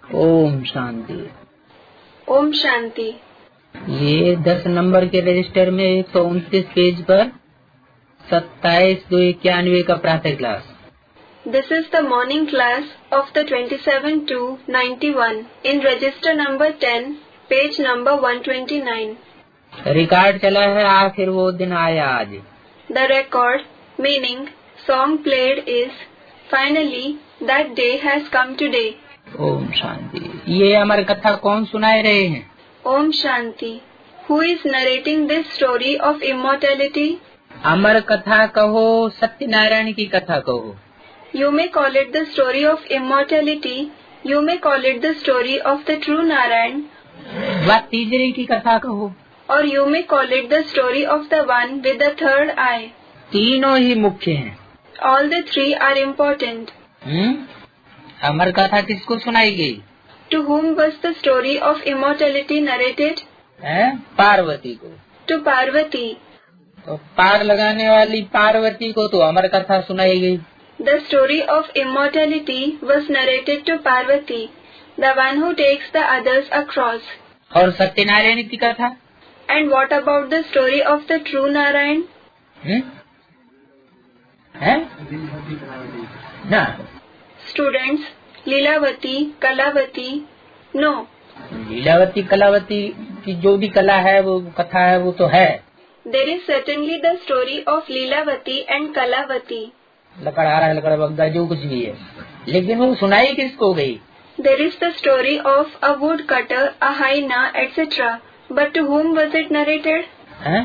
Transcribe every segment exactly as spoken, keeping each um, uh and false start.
ओम शांति। ओम शांति। ये दस नंबर के रजिस्टर में एक सौ उनतीस पेज पर सत्ताईस दो इक्यानवे का प्रातः class. This is the morning class of the twenty-seven to ninety-one in register number ten, page number one twenty-nine. Record चला है आखिर वो दिन आया आज। The record, meaning song played, is finally that day has come today. Om Shanti. ये हमारी कथा कौन सुनाए रहे हैं? Om Shanti. Who is narrating this story of immortality? अमर कथा कहो, सत्यनारायण की कथा कहो। You may call it the story of immortality. You may call it the story of the true Narayan. व तीसरी की कथा कहो। Or you may call it the story of the one with the third eye. तीनों ही मुख्य हैं। All the three are important. हम्म? अमर कथा किसको सुनाई गई? To whom was the story of immortality narrated? है? पार्वती को। To Parvati. तो पार लगाने वाली पार्वती को तो अमर कथा सुनाई गई। The story of immortality was narrated to Parvati, the one who takes the others across. और सत्यनारायण की कथा? And what about the story of the true Narayan? हम्म? है? ना। Students, Lilavati, Kalavati, no. लीलावती कलावती की जो भी कला है वो कथा है वो तो है। There is certainly the story of Leelavati and Kalavati. लकड़हारा लकड़ Bagga जो कुछ भी है, लेकिन वो सुनाई किसको गई? There is the story of a woodcutter, a hyena, et cetera. But to whom was it narrated? हैं?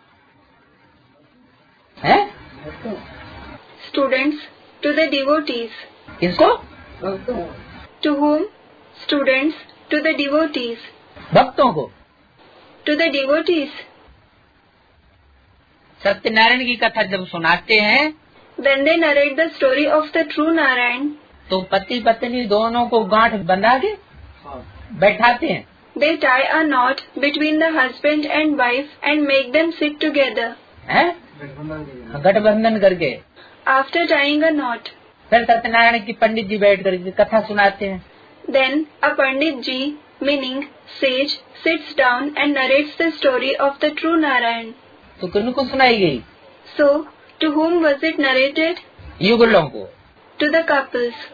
हैं? Students, to the devotees. किसको? To whom? Students, to the devotees. भक्तों को। To the devotees. सत्यनारायण की कथा जब सुनाते हैं When they narrate the story of the true Narayan, तो पति पत्नी दोनों को गांठ बंधा के बैठाते हैं। they tie a knot between the husband and wife and make them sit together. हैं? गठबंधन करके। After tying a knot, फिर सत्यनारायण की पंडित जी बैठ कर कथा सुनाते हैं। then a Pandit ji, meaning sage, sits down and narrates the story of the true Narayan. तो किनको सुनाई गई? So, to whom was it narrated? युगलों को। To the couples.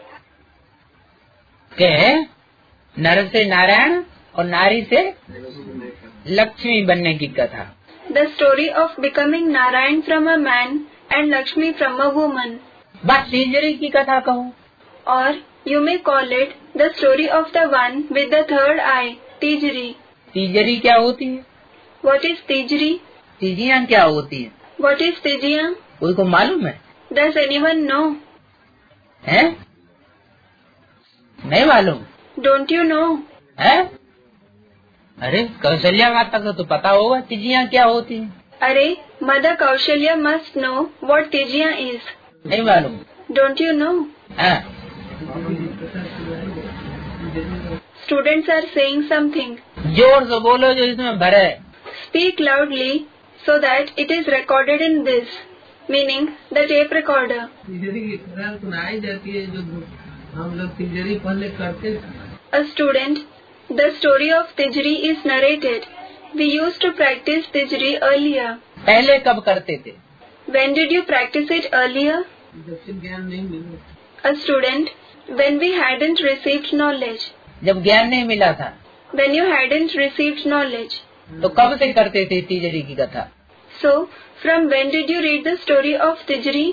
के नर से नारायण और नारी से लक्ष्मी बनने की कथा। The story of becoming Narayan from a man and Lakshmi from a woman. बस तीसरी की कथा कहो। Or you may call it the story of the one with the third eye, Tijri. तीजरी क्या होती है? What is Tijri? तीजियां क्या होती है? What is Tijya? कोई को मालूम है? Does anyone know? हैं? नहीं मालूम? Don't you know? है? अरे कौशल्या माता को तो पता होगा तीजियां क्या होती है। अरे Mother Kaushalya must know what Tijya is. नहीं मालूम? Don't you know? हाँ। Students are saying something. जोर से बोलो जो इसमें भरे। Speak loudly so that it is recorded in this, meaning the tape recorder. तीजरी की कथा सुनाई जाती है जो हम लोग तीजरी पहले करते थे। A student, the story of Tijri is narrated. We used to practice Tijri earlier. पहले कब करते थे? When did you practice it earlier? जब से ज्ञान नहीं मिला। A student, when we hadn't received knowledge. जब ज्ञान नहीं मिला था। When you hadn't received knowledge. तो कब से करते थे तीजरी की कथा? So, from when did you read the story of Tijri?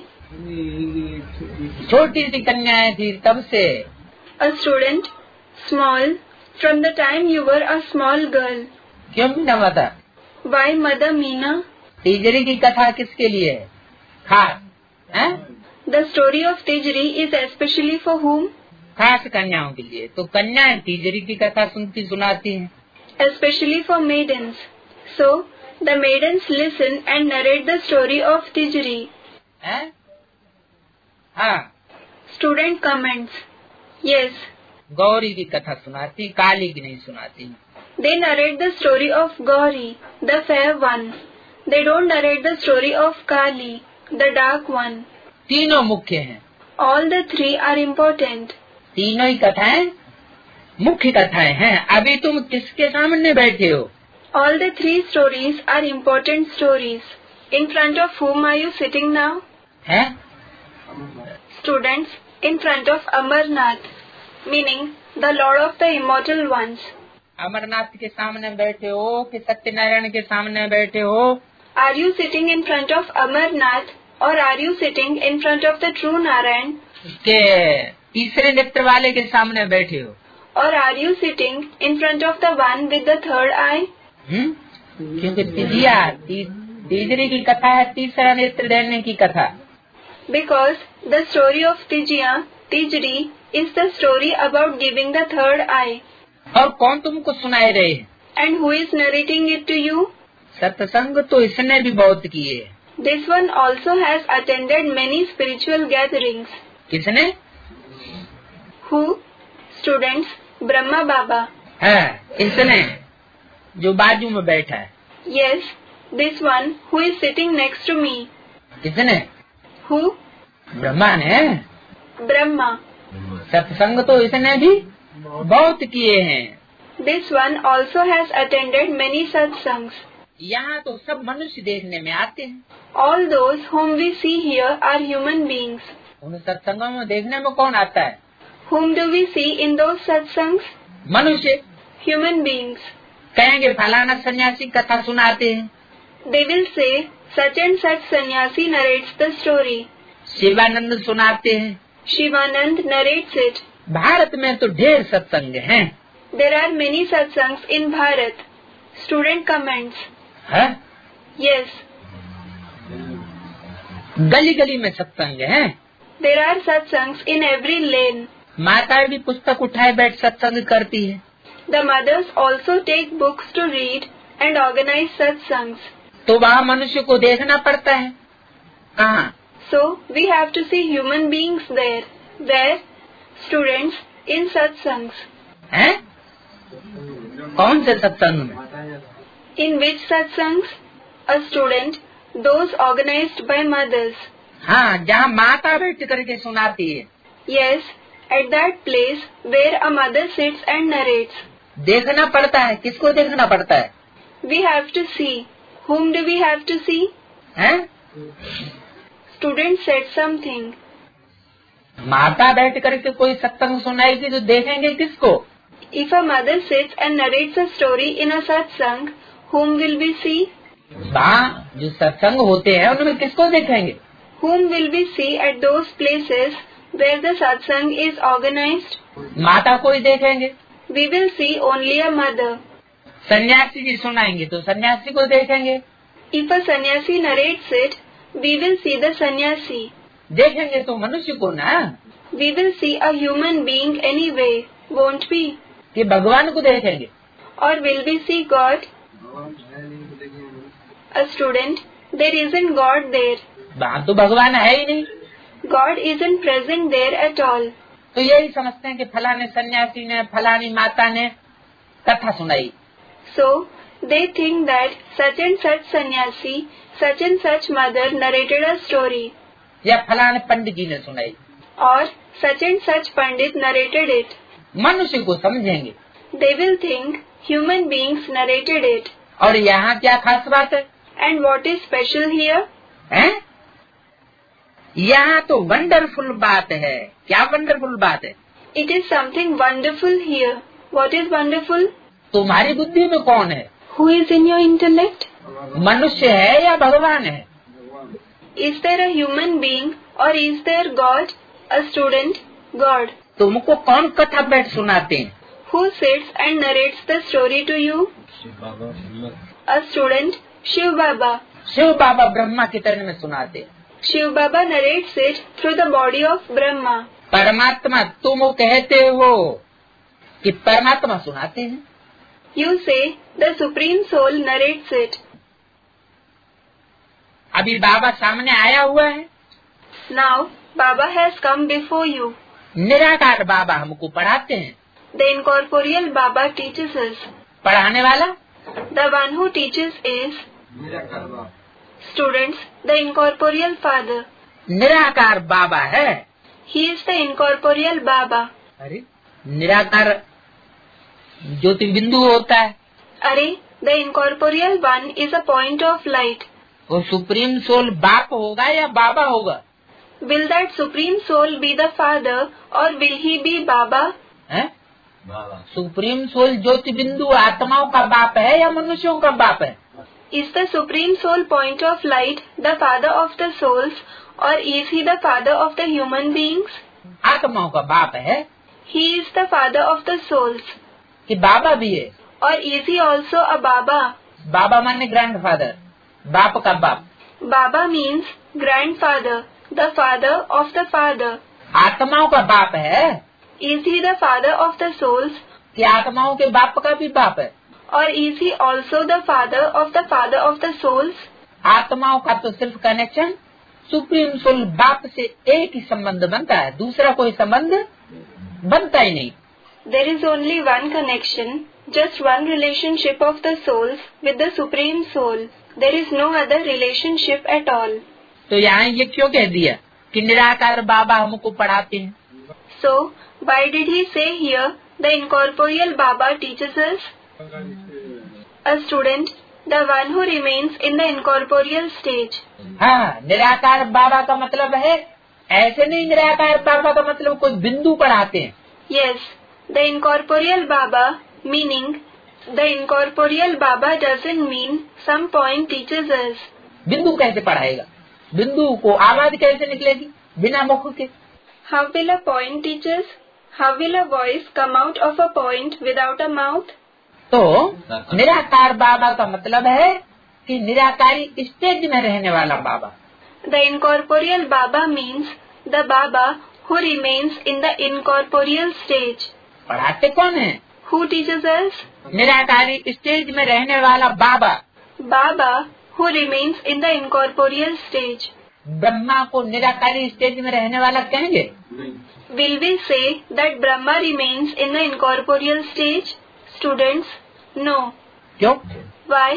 छोटी सी कन्याएं थी तब से। A student, small, from the time you were a small girl. क्यों मीना माता? Why Mother Meena? तीजरी की कथा किसके लिए है? खास हैं? The story of Tijri is especially for whom? खास कन्याओं के लिए। तो कन्याएं तीजरी की कथा सुनती सुनाती हैं। Especially for maidens. So, the maidens listen and narrate the story of Tijri. हैं? हाँ। Student comments. Yes. गौरी की कथा सुनाती, काली की नहीं सुनाती। They narrate the story of Gauri, the fair one. They don't narrate the story of Kali, the dark one. तीनों मुख्य हैं। All the three are important. तीनों ही कथाएं मुख्य कथाएं हैं। अभी तुम किसके सामने बैठे हो? All the three stories are important stories. In front of whom are you sitting now? हैं? Students, in front of Amarnath, meaning the Lord of the Immortal Ones. Amarnath के सामने बैठे हो कि सत्यनारायण के सामने बैठे हो? Are you sitting in front of Amarnath or are you sitting in front of the true Narayan? के तीसरे नेत्र वाले के सामने बैठे हो? Or are you sitting in front of the one with the third eye? हम्म? क्योंकि तीजिया ती, तीसरी की कथा है, तीसरा नेत्र देने की कथा। Because the story of Tijya, Tijri, is the story about giving the third eye. और कौन तुमको सुनाए रहे हैं? And who is narrating it to you? सत्संग तो इसने भी बहुत किए। This one also has attended many spiritual gatherings. किसने? Who? Students, Brahma Baba. है इसने, जो बाजू में बैठा है। Yes, this one who is sitting next to me. किसने? Who? ब्रह्मा ने। Brahma. सत्संग तो इसने भी बहुत किए हैं। This one also has attended many satsangs. यहाँ तो सब मनुष्य देखने में आते हैं। All those whom we see here are human beings. उन सत्संगों में देखने में कौन आता है? Whom do we see in those satsangs? मनुष्य। Human beings. कहेंगे फलाना सन्यासी कथा सुनाते हैं। They will say, such and such sannyasi narrates the story. Shivanand सुनाते हैं। Shivanand narrates it. भारत में तो ढेर सत्संग हैं। There are many satsangs in Bharat. Student comments. है? Yes. गली गली में सत्संग हैं। There are satsangs in every lane. माता भी पुस्तक उठाए बैठ सत्संग करती है। The mothers also take books to read and organize satsangs. तो वहाँ मनुष्य को देखना पड़ता है। कहाँ? So we have to see human beings there. Where? Students, in satsangs. हैं? कौन से सत्संग में? In which satsangs? A student, those organized by mothers. हाँ, जहाँ माता बैठ करके सुनाती है। Yes, at that place where a mother sits and narrates. देखना पड़ता है। किसको देखना पड़ता है? We have to see. Whom do we have to see? हैं? Student said something. माता बैठ करके कोई सत्संग सुनाएगी तो देखेंगे किसको? If a mother sits and narrates a story in a satsang, whom will we see? वहाँ जो सत्संग होते हैं उनमें किसको देखेंगे? Whom will we see at those places where the satsang is organized? माता को ही देखेंगे। We will see only a mother. सन्यासी जी सुनाएंगे तो सन्यासी को देखेंगे। If a sannyasi narrates it, we will see the sannyasi. देखेंगे तो मनुष्य को ना। We will see a human being anyway, won't we? कि भगवान को देखेंगे। Or will we see God? A student, there isn't God there. वहाँ तो भगवान है ही नहीं। God isn't present there at all. तो यही समझते हैं कि फलाने सन्यासी ने, फलानी माता ने कथा सुनाई। So they think that such and such sannyasi, such and such mother narrated a story. या फलाने पंडित जी ने सुनाई। Or such and such pandit narrated it. मनुष्य को समझेंगे। They will think human beings narrated it. और यहाँ क्या खास बात है? And what is special here? हैं? यहाँ तो वंडरफुल बात है। क्या वंडरफुल बात है? It is something wonderful here. What is wonderful? तुम्हारी बुद्धि में कौन है? Who is in your intellect? मनुष्य है या भगवान है? Is there a human being or is there God? A student, God. तुमको कौन कथा बैठ सुनाते हैं? Who sits and narrates the story to you? A student, Shiv Baba. Shiv बाबा ब्रह्मा की तरह में सुनाते हैं। Shiv Baba narrates it through the body of Brahma. परमात्मा तुम कहते हो कि परमात्मा सुनाते हैं। You say the Supreme Soul narrates it. अभी बाबा सामने आया हुआ है। Now Baba has come before you. निराकार बाबा हमको पढ़ाते हैं। The incorporeal Baba teaches us. पढ़ाने वाला? The one who teaches is students, the incorporeal Father. निराकार बाबा है। He is the incorporeal Baba. अरे निराकार ज्योति बिंदु होता है। अरे, the incorporeal one is a point of light. वो सुप्रीम सोल बाप होगा या बाबा होगा? Will that supreme soul be the father or will he be Baba? है? सुप्रीम सोल ज्योति बिंदु आत्माओं का बाप है या मनुष्यों का बाप है? Is the supreme soul point of light the father of the souls or is he the father of the human beings? आत्माओं का बाप है। He is the father of the souls. कि बाबा भी है? Or is he also a Baba? बाबा माने grandfather, बाप का बाप। Baba means grandfather, the father of the father. आत्माओं का बाप है? Is he the father of the souls? कि आत्माओं के बाप का भी बाप है? Or is he also the father of the father of the souls? आत्माओं का तो सिर्फ कनेक्शन सुप्रीम सोल बाप से एक ही संबंध बनता है, दूसरा कोई संबंध बनता ही नहीं। There is only one connection, just one relationship of the souls with the supreme soul. There is no other relationship at all. तो यहाँ ये क्यों कह दिया कि निराकार बाबा हमको पढ़ाते हैं? So, why did he say here the incorporeal Baba teaches us? A student, the one who remains in the incorporeal stage. हाँ, निराकार बाबा का मतलब है ऐसे नहीं, निराकार बाबा का मतलब कोई बिंदु पढ़ाते हैं। Yes, the incorporeal Baba, meaning the incorporeal Baba doesn't mean some point teaches us. बिंदु कैसे पढ़ाएगा? बिंदु को आवाज कैसे निकलेगी बिना मुख के? How will a point teach us? How will a voice come out of a point without a mouth? तो निराकार बाबा का मतलब है कि निराकारी स्टेज में रहने वाला बाबा। The incorporeal Baba means the Baba who remains in the incorporeal stage. पढ़ाते कौन है? Who teaches us? निराकारी स्टेज में रहने वाला बाबा। Baba who remains in the incorporeal stage. Brahma को निराकारी स्टेज में रहने वाला कहेंगे? Will we say that Brahma remains in the incorporeal stage? Students, no. क्यों? Why?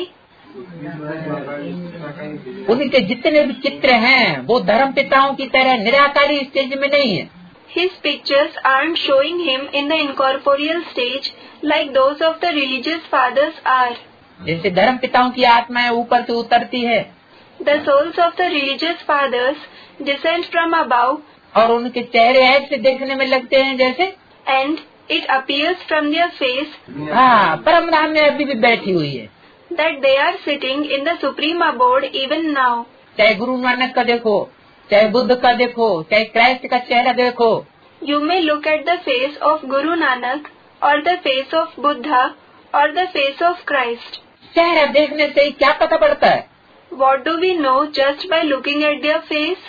उनके जितने भी चित्र हैं वो धर्म पिताओं की तरह निराकारी स्टेज में नहीं है। His pictures aren't showing him in the incorporeal stage like those of the religious fathers are. जैसे धर्म पिताओं की आत्माएं ऊपर से उतरती है, The souls of the religious fathers descend from above, और उनके चेहरे ऐसे देखने में लगते हैं जैसे, and it appears from their face हाँ, परम धाम में अभी भी बैठी हुई है, that they are sitting in the supreme abode even now. चाहे गुरु नानक का देखो, चाहे बुद्ध का देखो, चाहे क्राइस्ट का चेहरा देखो। You may look at the face of Guru Nanak or the face of Buddha or the face of Christ. चेहरा देखने से ही क्या पता पड़ता है? What do we know just by looking at their face?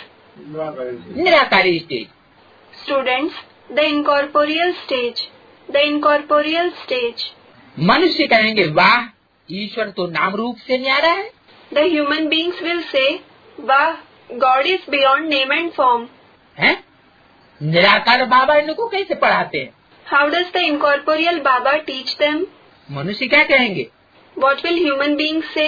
निराकारी stage. Students, the incorporeal stage. The incorporeal stage. मनुष्य कहेंगे वाह, ईश्वर तो नाम रूप से न्यारा है। The human beings will say, Wah, God is beyond name and form. हैं? निराकार बाबा इनको कैसे पढ़ाते हैं? How does the incorporeal Baba teach them? मनुष्य क्या कहेंगे? What will human beings say?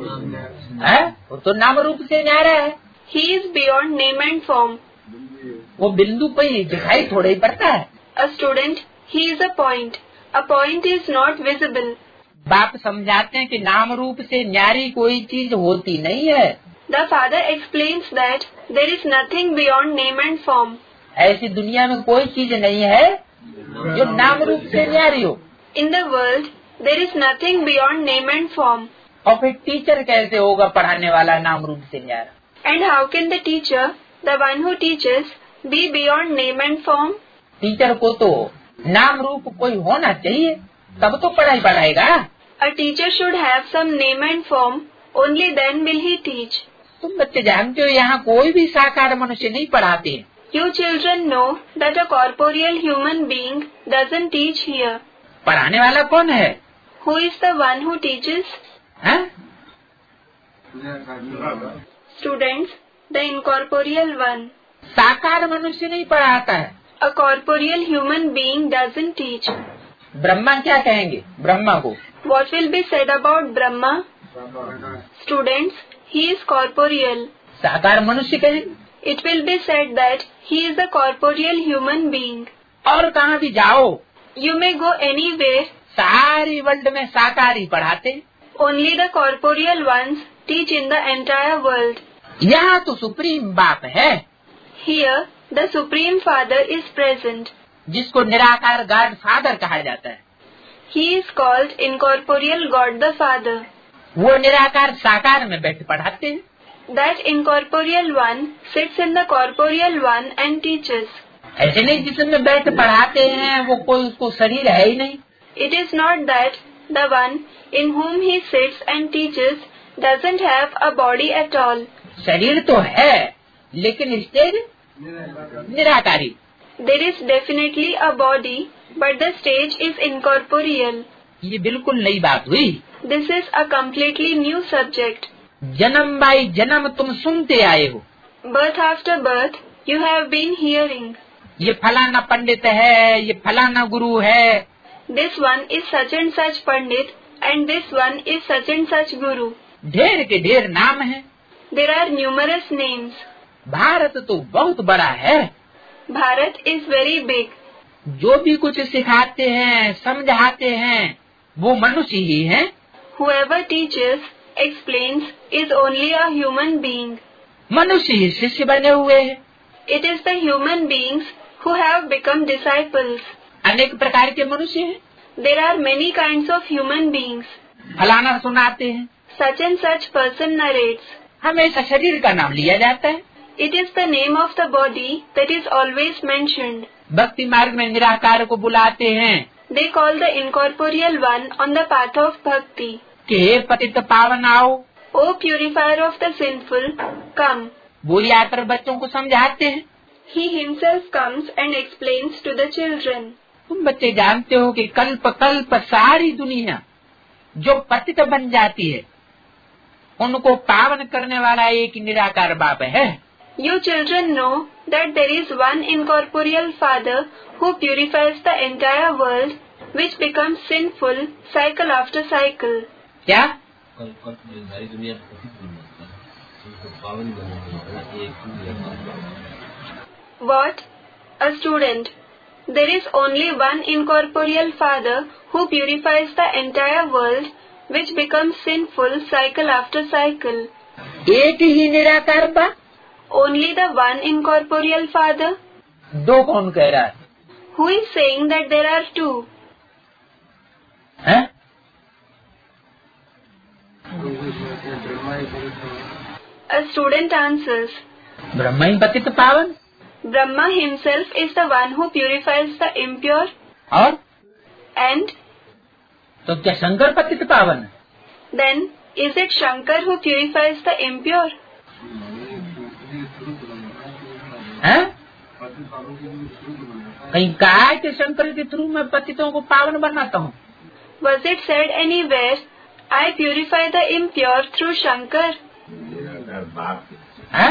है? वो तो नाम रूप से न्यारा है। He is beyond name and form. वो बिंदु पे ही दिखाई थोड़ा ही पड़ता है। A student, he is a point. A point is not visible. बाप समझाते हैं कि नाम रूप से न्यारी कोई चीज होती नहीं है। The father explains that there is nothing beyond name and form. ऐसी दुनिया में कोई चीज नहीं है जो नाम रूप से न्यारी हो। In the world, there is nothing beyond name and form. और फिर टीचर कैसे होगा पढ़ाने वाला नाम रूप से न्यारा? And how can the teacher, the one who teaches, be beyond name and form? Teacher को तो नाम रूप कोई होना चाहिए, तब तो पढ़ाई पढ़ाएगा। A teacher should have some name and form. Only then will he teach. तुम बच्चे जानते हो यहाँ कोई भी साकार मनुष्य नहीं पढ़ाते। You children know that a corporeal human being doesn't teach here. पढ़ाने वाला कौन है? Who is the one who teaches? है? Students, the incorporeal one. साकार मनुष्य नहीं पढ़ाता है। A corporeal human being doesn't teach. Brahma क्या कहेंगे ब्रह्मा को? What will be said about Brahma? Students, he is corporeal. साकार मनुष्य कहेंगे। It will be said that he is a corporeal human being. और कहाँ भी जाओ, You may go anywhere, सारी वर्ल्ड में साकार ही पढ़ाते। Only the corporeal ones teach in the entire world. यहाँ तो सुप्रीम बाप है, Here, the Supreme Father is present. जिसको निराकार गॉड फादर कहा जाता है। He is called incorporeal God the Father. वो निराकार साकार में बैठ पढ़ाते हैं। That incorporeal one sits in the corporeal one and teaches. ऐसे नहीं जिसमें बैठ पढ़ाते हैं वो कोई उसको शरीर है ही नहीं। It is not that the one in whom he sits and teaches doesn't have a body at all. शरीर तो है लेकिन स्टेज निराकारी। There is definitely a body, but the stage is incorporeal. ये बिल्कुल नई बात हुई। This is a completely new subject. जन्म बाई जन्म तुम सुनते आए हो। Birth after birth, you have been hearing. ये फलाना पंडित है, ये फलाना गुरु है। This one is such and such Pandit and this one is such and such Guru. ढेर के ढेर नाम है। There are numerous names. Bharat तो बहुत बड़ा है। Bharat is very big. जो भी कुछ सिखाते हैं, समझाते हैं, वो मनुष्य ही है। Whoever teaches, explains is only a human being. मनुष्य ही शिष्य बने हुए हैं। It is the human beings who have become disciples. अनेक प्रकार के मनुष्य हैं। There are many kinds of human beings. फलाना सुनाते हैं। Such and such person narrates. हमेशा शरीर का नाम लिया जाता है। It is the name of the body that is always mentioned. भक्ति मार्ग में निराकार को बुलाते हैं। They call the incorporeal one on the path of bhakti. कि हे पतित पावन आओ। O purifier of the sinful, come. वो आकर बच्चों को समझाते हैं। He himself comes and explains to the children. तुम बच्चे जानते हो कि कल्प कल्प सारी दुनिया जो पतित बन जाती है उनको पावन करने वाला एक निराकार बाप है। You children know that there is one incorporeal Father who purifies the entire world, which becomes sinful cycle after cycle. क्या? What? A student. There is only one incorporeal Father who purifies the entire world, which becomes sinful cycle after cycle. एक ही निराकार बाप? Only the one incorporeal Father? दो कौन कह रहा है? Who is saying that there are two? है? A student answers. ब्रह्म ही पतित पावन। Brahma himself is the one who purifies the impure. और? And? तो क्या शंकर पतित पावन है? Then, is it Shankar who purifies the impure? है? कहीं कहा है कि शंकर के थ्रू मैं पतितों को पावन बनाता हूँ? Was it said anywhere, I purify the impure through Shankar? है?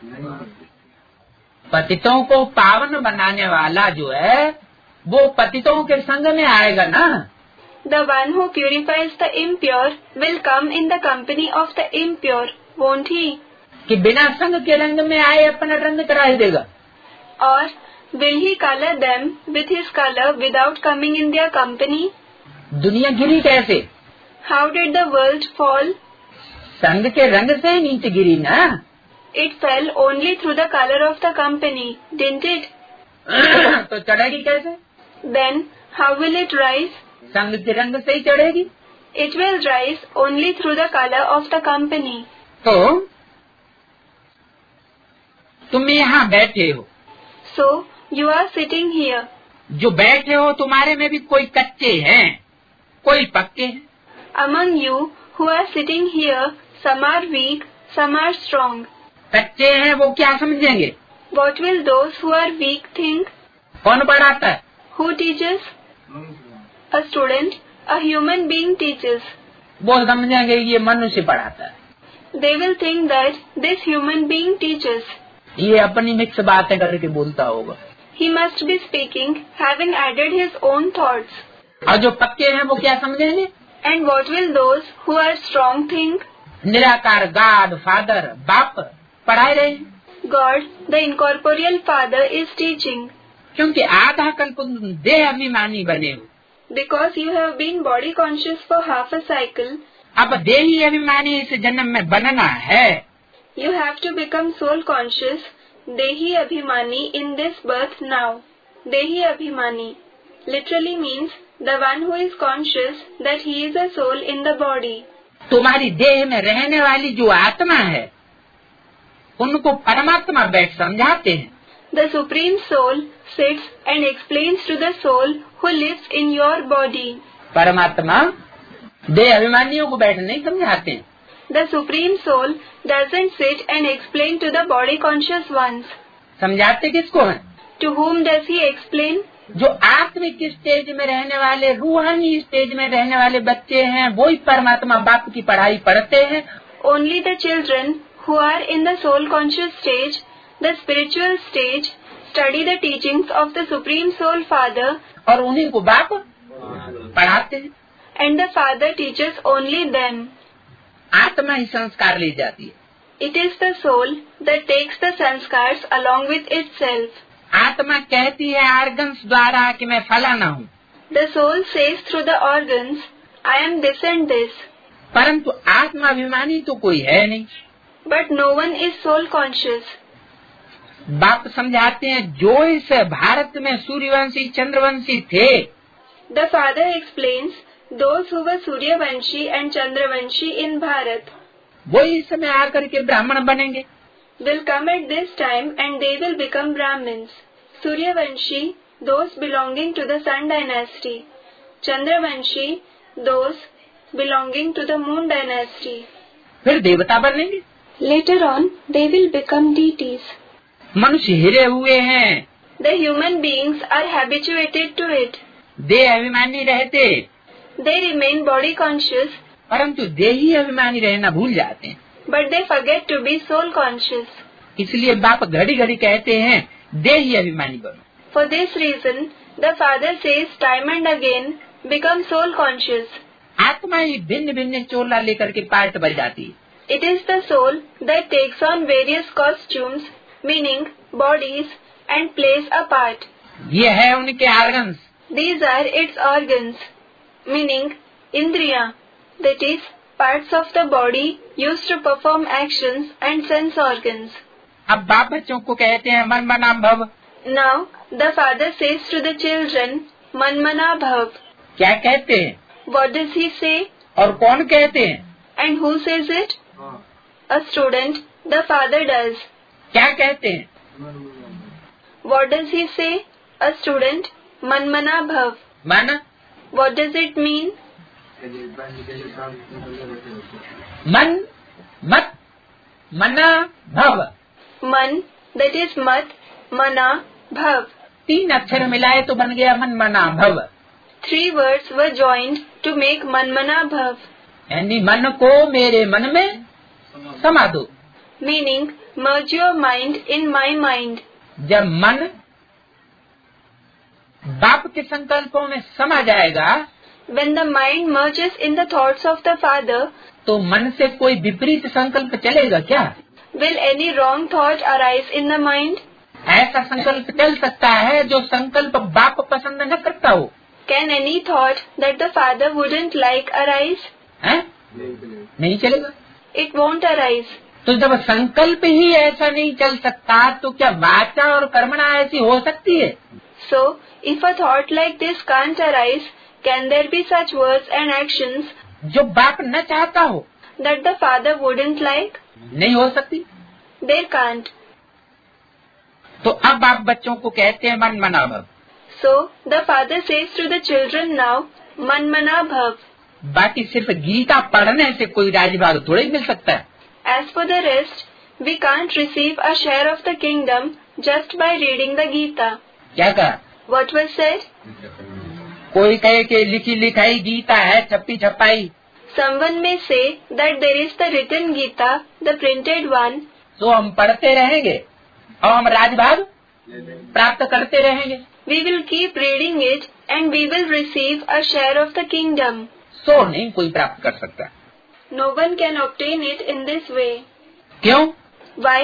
पतितों को पावन बनाने वाला जो है वो पतितों के संग में आएगा ना। The one who purifies the impure will come in the company of the impure, won't he? कि बिना संग के रंग में आए अपना रंग करा ही देगा। Or will he color them with his color without coming in their company? दुनिया गिरी कैसे? How did the world fall? संग के रंग से नीचे गिरी ना। It fell only through the color of the company, didn't it? तो चढ़ेगी कैसे? Then how will it rise? संग के रंग से ही चढ़ेगी। It will rise only through the color of the company. तो तुम यहाँ बैठे हो। So you are sitting here. जो बैठे हो तुम्हारे में भी कोई कच्चे हैं, कोई पक्के हैं। Among you who are sitting here, some are weak, some are strong. कच्चे हैं वो क्या समझेंगे? What will those who are weak think? कौन पढ़ाता है? Who teaches? A student, a human being teaches. वो समझेंगे ये मनुष्य पढ़ाता है। They will think that this human being teaches. ये अपनी मिक्स बातें करके बोलता होगा। He must be speaking, having added his own thoughts. और जो पक्के हैं वो क्या समझेंगे? And what will those who are strong think? निराकार गॉड फादर बाप पढ़ा रहे हैं। God, the incorporeal Father, is teaching. क्योंकि आधा कल्प देह अभिमानी बने हो। Because you have been body conscious for half a cycle, अब देही अभिमानी इस जन्म में बनना है. you have to become soul conscious, Dehi Abhimani, in this birth now. Dehi Abhimani literally means the one who is conscious that he is a soul in the body. तुम्हारी देह में रहने वाली जो आत्मा है उनको परमात्मा बैठ समझाते हैं. The Supreme Soul sits and explains to the soul who lives in your body. परमात्मा देह अभिमानियों को बैठ नहीं समझाते हैं. The Supreme Soul doesn't sit and explain to the body conscious ones. समझाते किसको हैं? To whom does he explain? जो आत्मिक स्टेज में रहने वाले, रूहानी स्टेज में रहने वाले बच्चे हैं, वो ही परमात्मा बाप की पढ़ाई पढ़ते हैं. Only the children who are in the soul conscious stage, the spiritual stage, study the teachings of the Supreme Soul Father, और उन्हीं को बाप पढ़ाते हैं. and the Father teaches only them. आत्मा ही संस्कार ले जाती है. It is the soul that takes the sanskars along with itself. आत्मा कहती है आर्गन्स द्वारा कि मैं फलाना हूँ. The soul says through the organs, I am this and this. परंतु आत्मा अभिमानी तो कोई है नहीं. But no one is soul conscious. बाप समझाते हैं जो इस भारत में सूर्यवंशी चंद्रवंशी थे, The Father explains those who were Suryavanshi and Chandravanshi in Bharat वो इस समय आकर के ब्राह्मण बनेंगे. will come at this time and they will become Brahmins. Suryavanshi, those belonging to the Sun dynasty. Chandravanshi, those belonging to the Moon dynasty. फिर देवता बनेंगे. Later on, they will become deities. मनुष्य हिरे हुए हैं. The human beings are habituated to it. देह अभिमानी रहते, They remain body conscious, परंतु देही अभिमानी रहना भूल जाते हैं. but they forget to be soul conscious. इसलिए बाप घड़ी घड़ी कहते हैं देही अभिमानी बनो. For this reason, the Father says time and again, become soul conscious. आत्मा ही भिन्न भिन्न चोला लेकर के पार्ट बन जाती है. It is the soul that takes on various costumes, meaning bodies, and plays a part. ये है उनके organs. These are its organs, meaning indriya, that is, parts of the body used to perform actions and sense organs. अब बाप बच्चों को कहते हैं मन मना भव. Now, the Father says to the children, Manmana Bhav. क्या कहते हैं What does he say? और कौन कहते हैं? And who says it? A student, the Father does. क्या कहते हैं? What does he say? A student, Manmana Bhav. मन What does it mean? मन मत मना भव. Man, that is Mat, Mana, Bhav. तीन अक्षर मिलाए तो बन गया मन मना भव. Three words were joined to make Manmana Bhav, यानी मन को मेरे मन में समा दो. meaning merge your mind in my mind. जब मन बाप के संकल्पों में समा जाएगा When the mind merges in the thoughts of the Father, तो मन से कोई विपरीत संकल्प चलेगा क्या? will any wrong thought arise in the mind? ऐसा संकल्प चल सकता है जो संकल्प बाप पसंद न करता हो. Can any thought that the Father wouldn't like arise? है? नहीं चलेगा. It won't arise. तो जब संकल्प ही ऐसा नहीं चल सकता तो क्या वाचा और कर्मणा ऐसी हो सकती है? So, if a thought like this can't arise, can there be such words and actions जो बाप न चाहता हो? that the Father wouldn't like? नहीं हो सकती. There can't. तो अब बाप बच्चों को कहते हैं मन मना भव. So, the Father says to the children now, Manmana Bhav. बाकी सिर्फ गीता पढ़ने से कोई राजभाग थोड़ा ही मिल सकता है. As for the rest, we can't receive a share of the kingdom just by reading the Gita. क्या कहा? What was said? कोई कहे कि लिखी लिखाई गीता है, छप्पी छपाई. Someone may say that there is the written Gita, the printed one, तो हम पढ़ते रहेंगे और हम राजभाग प्राप्त करते रहेंगे. we will keep reading it and we will receive a share of the kingdom. सो नहीं कोई प्राप्त कर सकता. No one can obtain it in this way. क्यों? Why?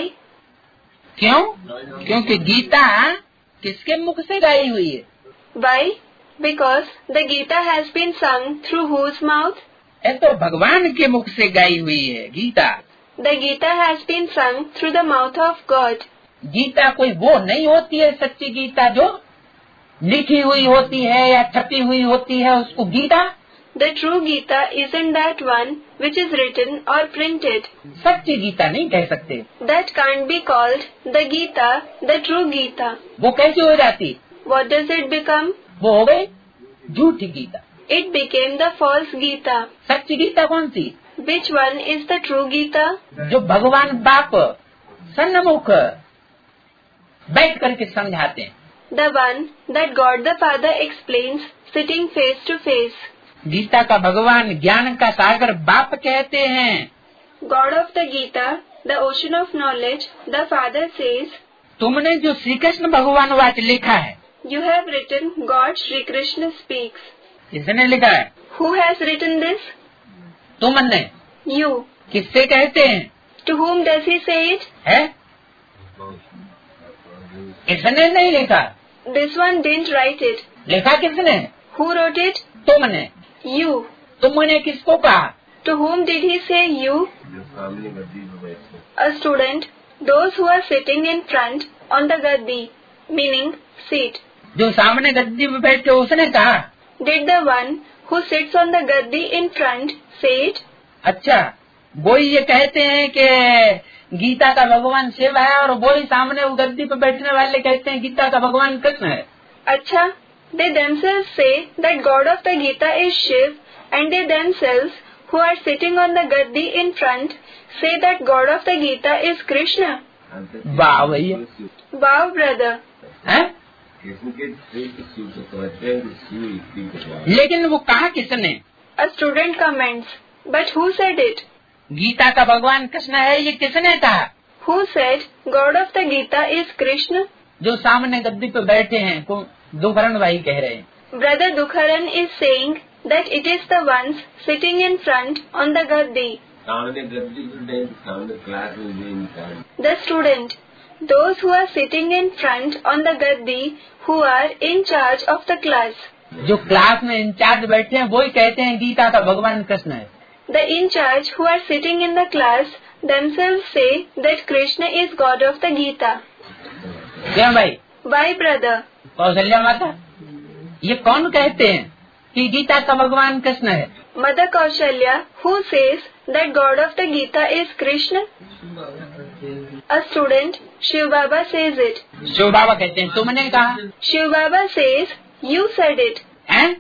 क्यों? क्योंकि गीता किसके मुख से गाई हुई है? Why? Because the Gita has been sung through whose mouth? ये तो भगवान के मुख से गाई हुई है Gita. The Gita has been sung through the mouth of God. Gita कोई वो नहीं होती है सच्ची गीता जो लिखी हुई होती है या छपी हुई होती है उसको Gita. The true Gita isn't that one which is written or printed. सच्ची गीता नहीं कह सकते। That can't be called the Gita, the true Gita. वो कैसे हो जाती? What does it become? वो हो गई झूठी Gita. It became the false Gita. सच्ची गीता कौन सी? Which one is the true Gita? जो भगवान बाप सन्मुख बैठ करके समझाते हैं। The one that God the Father explains sitting face to face. Gita का भगवान ज्ञान का सागर बाप कहते हैं। God of the Gita, the ocean of knowledge, the Father says, तुमने जो श्री कृष्ण भगवान वाच लिखा है, you have written God Shri Krishna speaks. किसने लिखा है? Who has written this? तुमने। You. किससे कहते हैं? To whom does he say it? है? किसने नहीं लिखा? This one didn't write it. लिखा किसने? Who wrote it? तुमने। You. तुमने किसको कहा? To whom did he say you? A student. Those who are sitting in front on the gaddi, meaning seat. जो सामने गद्दी में बैठे उसने कहा। Did the one who sits on the gaddi in front say it? अच्छा, वो ही ये कहते हैं कि गीता का भगवान शिव है और वो ही सामने वो गद्दी पे बैठने वाले कहते हैं गीता का भगवान कृष्ण है। अच्छा, they themselves say that God of the Gita is Shiv, and they themselves who are sitting on the gaddi in front say that God of the Gita is Krishna. वाह भैया। Wow, brother. हैं? लेकिन वो कहा किसने? A student comments, but who said it? Gita का भगवान कृष्ण है ये किसने कहा? Who said God of the Gita is Krishna? जो सामने गद्दी पे बैठे हैं को दुखरण भाई कह रहे हैं। Brother Dukharan is saying that it is the ones sitting in front on the gaddi. सामने गद्दी पे नहीं, सामने क्लास में नहीं। The student, those who are sitting in front on the gaddi, who are in charge of the class. जो class में incharge बैठे हैं वो ही कहते हैं गीता का भगवान कृष्ण है। The in charge who are sitting in the class themselves say that Krishna is God of the Gita. क्यों भाई? Why, brother? कौशल्या माता, ये कौन कहते हैं कि गीता का भगवान कृष्ण है? Mother Kaushalya, who says that God of the Gita is Krishna? A student, Shiv Baba says it. Shiv बाबा कहते हैं तुमने कहा। Shiv Baba says, you said it. हैं?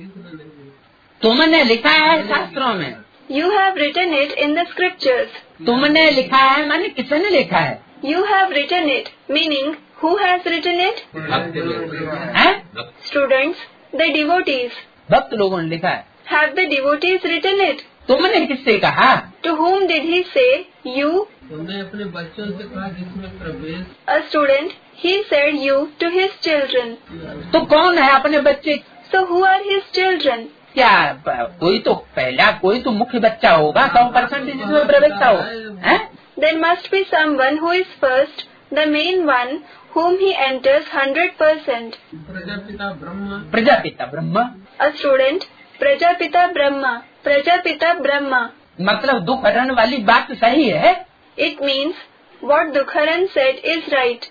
तुमने लिखा है शास्त्रों में। You have written it in the scriptures. तुमने लिखा है माने किसने लिखा है? You have written it, meaning who has written it? हैं? Students, the devotees. भक्त लोगों ने लिखा है। Have the devotees written it? तुमने किससे कहा? To whom did he say, you? तुमने अपने बच्चों से कहा जिसमें प्रवेश। A student, he said you to his children. तो कौन है अपने बच्चे? So who are his children? क्या कोई तो पहला कोई तो मुख्य बच्चा होगा सौ परसेंट जिसमें प्रवेशता हो, हैं? There must be someone who is first, the main one, whom he enters hundred percent. Prajapita Brahma. Prajapita Brahma. A student, Prajapita Brahma. Prajapita Brahma. मतलब दुख हरण वाली बात सही है। It means what Dukharan said is right.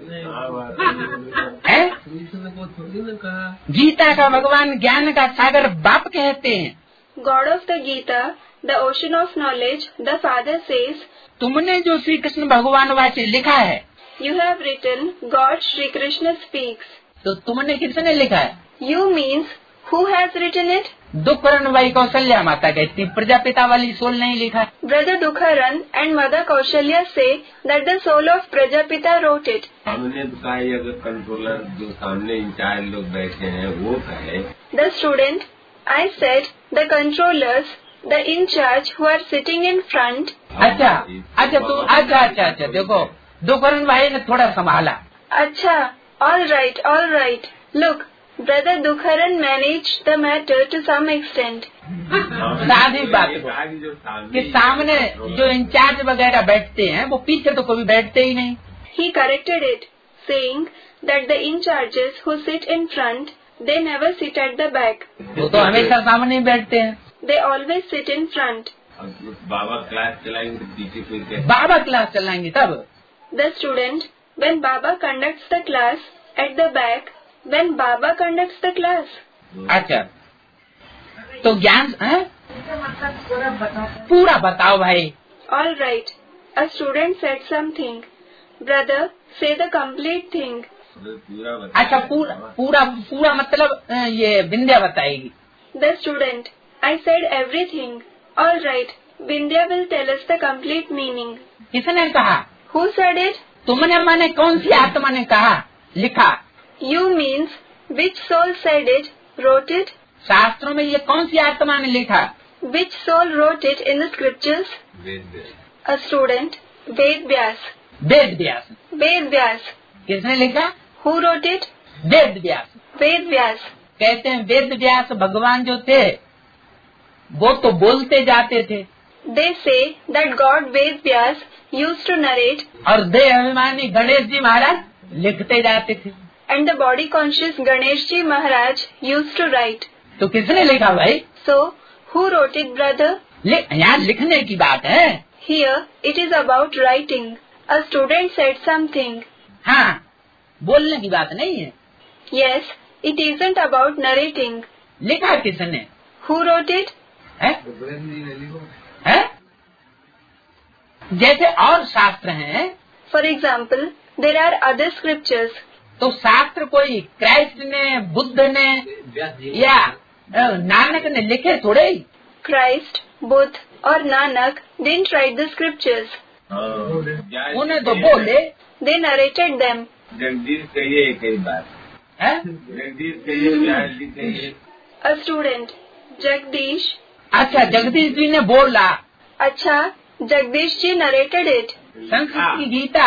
है? को थोड़ी न कहा। गीता का भगवान ज्ञान का सागर बाप कहते हैं। God of the Gita, the ocean of knowledge, the Father says, तुमने जो श्री कृष्ण भगवान वाचे लिखा है, you have written God Shri Krishna speaks. तो तुमने किसने लिखा है? You means who has written it? दुखरण भाई कौशल्या माता कहती प्रजापिता वाली सोल नहीं लिखा। Brother Dukharan and Mother Kaushalya say that the soul of Prajapita wrote it. हमने तो कहा अगर कंट्रोलर जो सामने इंचार्ज लोग बैठे हैं वो कहे। The student, I said the controllers, the in charge who are sitting in front. अच्छा अच्छा तो अच्छा अच्छा अच्छा देखो दुखरण भाई ने थोड़ा संभाला। अच्छा, all right, all right. Look, Brother Dukharan managed the matter to some extent. साधी बात कि सामने जो इंचार्ज वगैरह बैठते हैं वो पीछे तो कभी बैठते ही नहीं। He corrected it, saying that the in charges who sit in front They never sit at the back. वो तो हमेशा सामने ही बैठते हैं। They always sit in front. अब बाबा क्लास चलाएंगे तो पीछे फिर के बाबा क्लास चलाएंगे तब। The student, when Baba conducts the class, at the back, when Baba conducts the class. अच्छा, तो ज्ञान है? पूरा बताओ भाई। All right. A student said something. Brother, say the complete thing. पूरा अच्छा, पूरा पूरा पूरा मतलब अ, ये विंध्या बताएगी। The student, I said everything. All right. Vindhya will tell us the complete meaning. किसने कहा? Who said it? तुमने माने कौन सी आत्मा ने कहा, लिखा? You means which soul said it, wrote it? शास्त्रों में ये कौन सी आत्मा ने लिखा? Which soul wrote it in the scriptures? Veda A student, Ved Vyas. Ved Vyas. Ved Vyas. किसने लिखा? Who wrote it? Ved Vyas. Ved Vyas. कहते हैं वेद व्यास भगवान जो थे वो तो बोलते जाते थे They say that God Ved Vyas used to narrate और देह अभिमानी गणेश जी महाराज लिखते जाते थे। and the body conscious Ganesh Ji Maharaj used to write. तो किसने लिखा भाई? So, who wrote it, brother? लि, यहाँ लिखने की बात है। Here, it is about writing. A student said something. हाँ, बोलने की बात नहीं है। Yes, it isn't about narrating. लिखा किसने? Who wrote it? है? है? जैसे और शास्त्र हैं, For example, there are other scriptures. तो शास्त्र कोई क्राइस्ट ने, बुद्ध ने या अ, नानक ने लिखे थोड़े ही। Christ, Buddha or Nanak didn't write the scriptures. उन्हें तो बोले। They narrated them. जगदीश कहिए कई बार है? जगदीश कहिए व्यास जी कहिए A student, Jagdish. अच्छा, जगदीश जी ने बोला। अच्छा, Jagdish ji narrated it. Sanskrit की गीता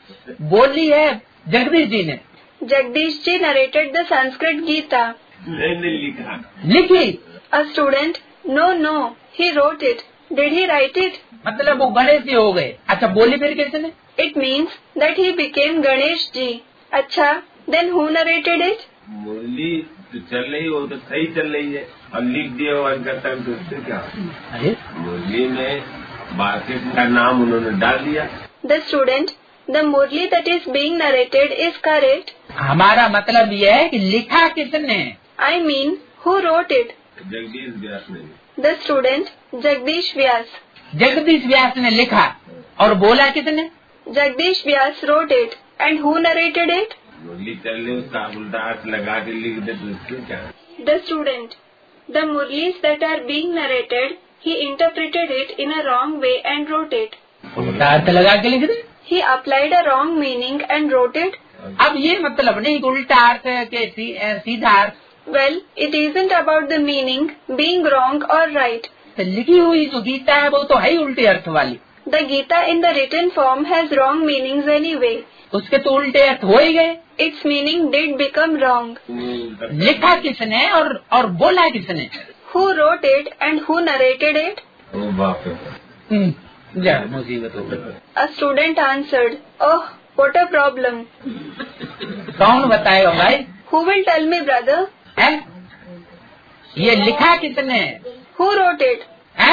बोली है जगदीश जी ने। Jagdish ji narrated the Sanskrit Gita. मैंने लिखा लिखी A student, no, no, he wrote it. Did he write it? मतलब वो गणेश जी हो गए। अच्छा, बोली फिर किसने? It means that he became Ganesh ji. अच्छा, then who narrated it? मुरली तो चल रही वो तो सही चल रही है, अब लिख दिया वन का तक तो उससे क्या? अरे मुरली में बाकिट का नाम उन्होंने डाल दिया। The student, the Murli that is being narrated is correct. हमारा मतलब ये है कि लिखा किसने? I mean, who wrote it? Jagdish व्यास ने। The student, Jagdish Vyas. Jagdish व्यास ने लिखा और बोला किसने? Jagdish Vyas wrote it. And who narrated it? मुरली चल रही उसका उल्टा अर्थ लगा के लिख दे तो उससे क्या? The student. The Murlis that are being narrated, he interpreted it in a wrong way and wrote it. उल्टा अर्थ लगा के लिख दे। He applied a wrong meaning and wrote it. अब ये मतलब नहीं कि उल्टा अर्थ है कि सी, सीधा अर्थ। Well, it isn't about the meaning being wrong or right. तो लिखी हुई जो गीता है वो तो है ही उल्टे अर्थ वाली। The Gita in the written form has wrong meanings anyway. उसके तो उल्टे अर्थ हो ही गए। Its meaning did become wrong. लिखा किसने और और बोला किसने? Who wrote it and who narrated it? ओ बाप रे। हम्म, जा मुसीबत हो गई। A student answered, Oh, what a problem. कौन बताएगा भाई? Who will tell me, brother? है? ये लिखा किसने? Who wrote it? है?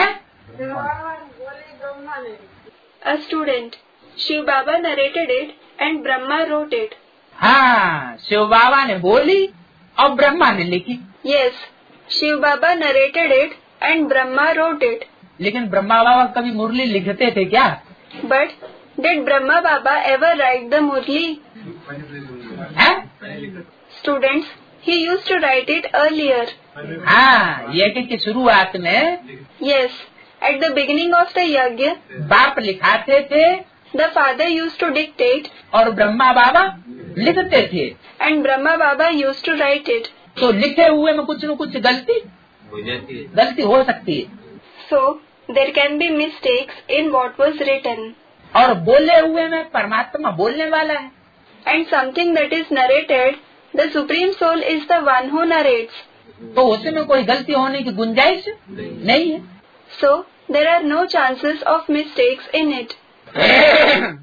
A student. Shiv Baba narrated it and Brahma wrote it. हाँ, शिव बाबा ने बोली और ब्रह्मा ने लिखी। Yes, Shiv Baba narrated it and Brahma wrote it. लेकिन ब्रह्मा बाबा कभी मुरली लिखते थे क्या? But did Brahma Baba ever write the Murli? है? Students, he used to write it earlier. हाँ, यज्ञ की शुरुआत में Yes, at the beginning of the yajna, बाप लिखाते थे the father used to dictate और ब्रह्मा बाबा लिखते थे। and Brahma Baba used to write it. तो लिखे हुए में कुछ न कुछ गलती हो जाती है। गलती हो सकती है So, there can be mistakes in what was written. और बोले हुए में परमात्मा बोलने वाला है। And something that is narrated, the Supreme Soul is the one who narrates. तो उसमें कोई गलती होने की गुंजाइश नहीं है। So, there are no chances of mistakes in it.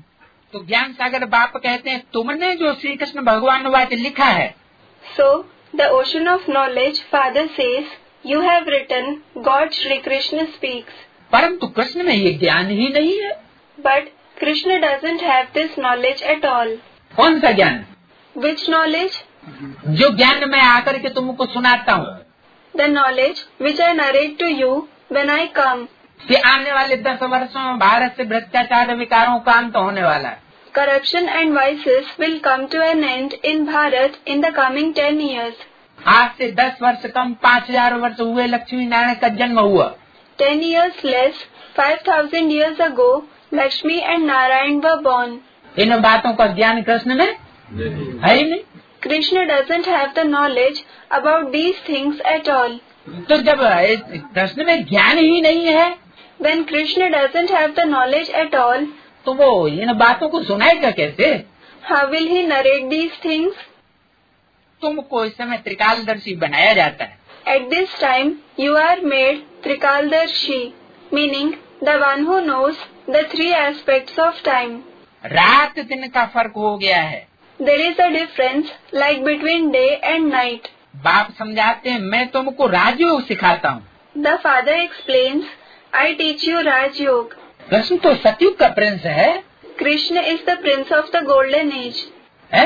तो ज्ञान सागर बाप कहते हैं तुमने जो श्री कृष्ण भगवान वाक्य लिखा है So, The ocean of knowledge, Father says, you have written, God Shri Krishna speaks. परंतु कृष्ण में ये ज्ञान ही नहीं है। But Krishna doesn't have this knowledge at all. कौन सा ज्ञान? Which knowledge? जो ज्ञान मैं आकर के तुमको सुनाता हूँ। The knowledge which I narrate to you when I come. कि आने वाले दस वर्षों में भारत से भ्रष्टाचार विकारों का अंत होने वाला है। Corruption and vices will come to an end in Bharat in the coming ten years. आज से दस वर्ष कम पाँच हजार वर्ष हुए लक्ष्मी नारायण का जन्म हुआ। Ten years less, five thousand years ago, Lakshmi and Narayan were born. इन बातों का ज्ञान कृष्ण में है ही नहीं। Krishna doesn't have the knowledge about these things at all. तो जब कृष्ण में ज्ञान ही नहीं है, When Krishna doesn't have the knowledge at all, तो वो इन बातों को सुनाएगा कैसे? how will he narrate these things? तुमको इस समय त्रिकालदर्शी बनाया जाता है। At this time, you are made Trikaldarshi, meaning the one who knows the three aspects of time. रात दिन का फर्क हो गया है। There is a difference like between day and night. बाप समझाते हैं, मैं तुमको राजयोग सिखाता हूँ। The father explains, I teach you Raj Yoga. Krishna तो सतयुग का प्रिंस है। Krishna is the prince of the golden age. है?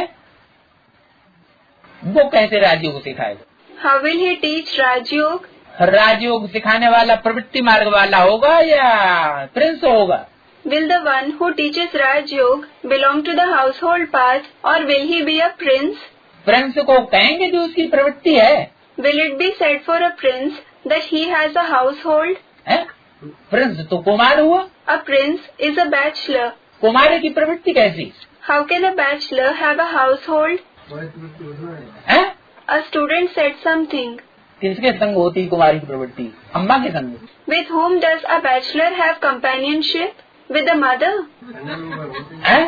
वो कैसे राजयोग सिखाएगा? How will he teach Raj Yoga? राजयोग सिखाने वाला प्रवृत्ति मार्ग वाला होगा या प्रिंस होगा? Will the one who teaches Raj Yoga belong to the household path or will he be a prince? Prince को कहेंगे जो उसकी प्रवृत्ति है। Will it be said for a prince that he has a household? है? Prince तो कुमार हुआ। A prince is a bachelor. Kumar की प्रवृत्ति कैसी? How can a bachelor have a household? है? A student said something. किसके संग होती है कुमारी की प्रवृत्ति? अम्मा के संग। With whom does a bachelor have companionship? With the mother? है?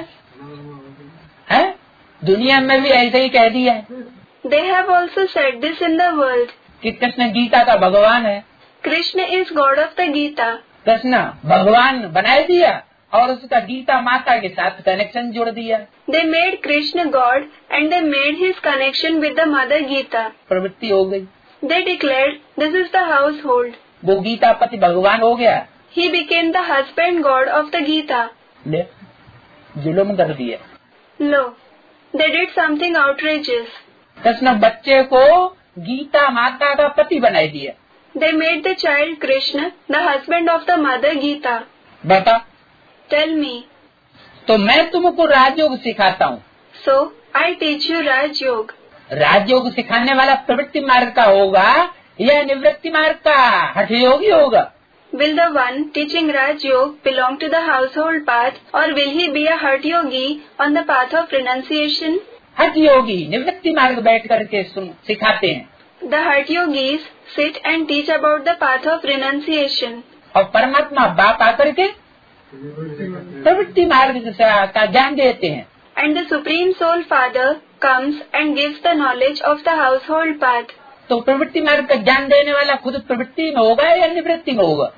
है? दुनिया में भी ऐसे ही कह दिया है। They have also said this in the world. कि कृष्ण गीता का भगवान है। Krishna is God of the Gita. Krishna भगवान बनाए दिया और उसका गीता माता के साथ कनेक्शन जोड़ दिया। They made Krishna God and they made his connection with the Mother Gita. प्रवृत्ति हो गई। They declared, this is the household. वो गीता पति भगवान हो गया। He became the husband God of the Gita. ले जुल्म कर दिया। Lo, they did something outrageous. Krishna बच्चे को गीता माता का पति बनाए दिया। They made the child Krishna the husband of the Mother Gita. बता। Tell me. तो मैं तुमको राजयोग सिखाता हूँ। So, I teach you Raj Yoga. राजयोग सिखाने वाला प्रवृत्ति मार्ग का होगा या निवृत्ति मार्ग का हठयोगी होगा? Will the one teaching Raj Yoga belong to the household path or will he be a Hatha Yogi on the path of renunciation? हठयोगी निवृत्ति मार्ग बैठ करके सुन सिखाते हैं। The Hatha Yogis sit and teach about the path of renunciation. और परमात्मा बाप आकर के प्रवृत्ति मार्ग का ज्ञान देते हैं। And the Supreme Soul Father comes and gives the knowledge of the household path. तो प्रवृत्ति मार्ग का ज्ञान देने वाला खुद प्रवृत्ति में होगा या निवृत्ति में होगा?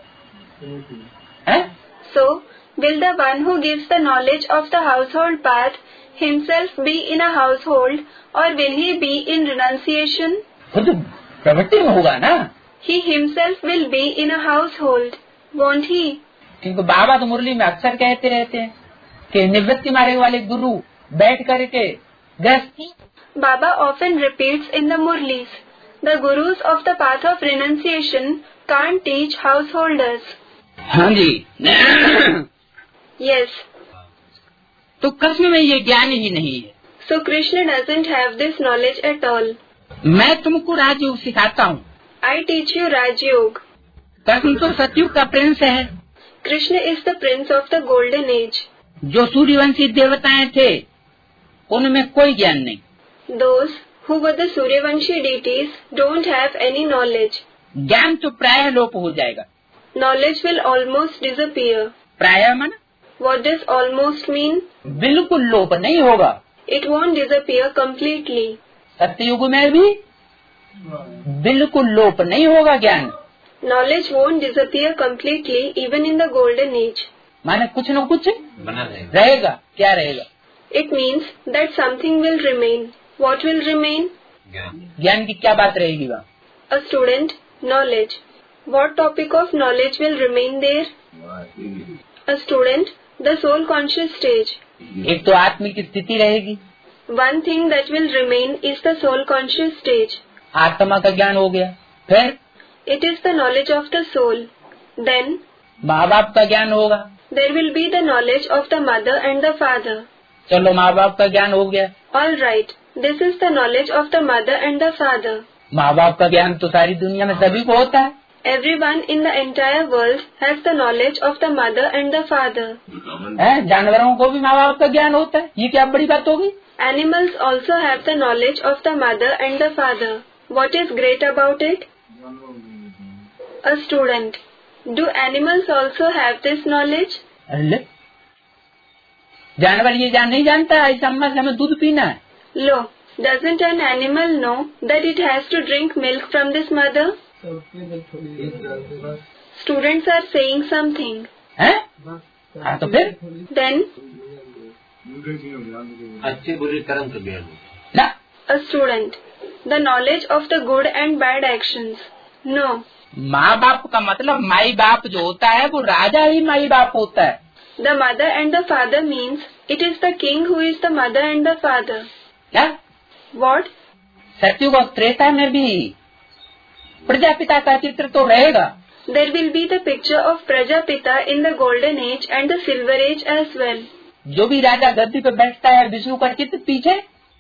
है? So, will the one who gives the knowledge of the household path himself be in a household or will he be in renunciation? खुद प्रवृत्ति में होगा ना। He himself will be in a household, won't he? क्योंकि बाबा तो मुरली में अक्सर कहते रहते हैं कि निवृत्ति मार्ग वाले गुरु बैठ करके गृहस्थी। Baba often repeats in the Murlis, the gurus of the path of renunciation can't teach householders. हाँ जी। Yes. तो कृष्ण में ये ज्ञान ही नहीं है। So Krishna doesn't have this knowledge at all. मैं तुमको राजयोग सिखाता हूँ। I teach you Raj Yoga. Krishna तो सतयुग का प्रिंस है। Krishna is the prince of the golden age. जो सूर्यवंशी देवताएं थे उनमें कोई ज्ञान नहीं। Those who were the Suryavanshi deities don't have any knowledge. ज्ञान तो प्रायः लोप हो जाएगा। Knowledge will almost disappear. प्रायः मन What does almost mean? बिल्कुल लोप नहीं होगा। It won't disappear completely. सत्ययुग में भी बिल्कुल लोप नहीं होगा ज्ञान। Knowledge won't disappear completely even in the golden age. माने कुछ न कुछ बना रहेगा। रहेगा क्या रहेगा? It means that something will remain. What will remain? ज्ञान की क्या बात रहेगी वहाँ? A student, knowledge. What topic of knowledge will remain there? A student, the soul conscious stage. एक तो आत्मिक स्थिति रहेगी, One thing that will remain is the soul conscious stage. आत्मा का ज्ञान हो गया। फिर It is the knowledge of the soul. Then माँ बाप का ज्ञान होगा। there will be the knowledge of the mother and the father. चलो माँ बाप का ज्ञान हो गया। All right, this is the knowledge of the mother and the father. माँ बाप का ज्ञान तो सारी दुनिया में सभी को होता है। Everyone in the entire world has the knowledge of the mother and the father. है, जानवरों को भी माँ बाप का ज्ञान होता है। ये क्या बड़ी बात होगी? Animals also have the knowledge of the mother and the father. What is great about it? A student. Do animals also have this knowledge? अरे जानवर ये जान नहीं जानता ऐसा अम्मा से हमें दूध पीना है। Lo, doesn't an animal know that it has to drink milk from this mother? Students are saying something. हैं? हाँ तो फिर Then अच्छे बुरे कर्म का ज्ञान ना a student. The knowledge of the good and bad actions. No. माँ बाप का मतलब माई बाप जो होता है वो राजा ही माई बाप होता है। The mother and the father means it is the king who is the mother and the father. क्या? What? सत्युग और त्रेता में भी प्रजापिता का चित्र तो रहेगा। There will be the picture of Prajapita in the golden age and the silver age as well. जो भी राजा गद्दी पे बैठता है विष्णु का चित्र पीछे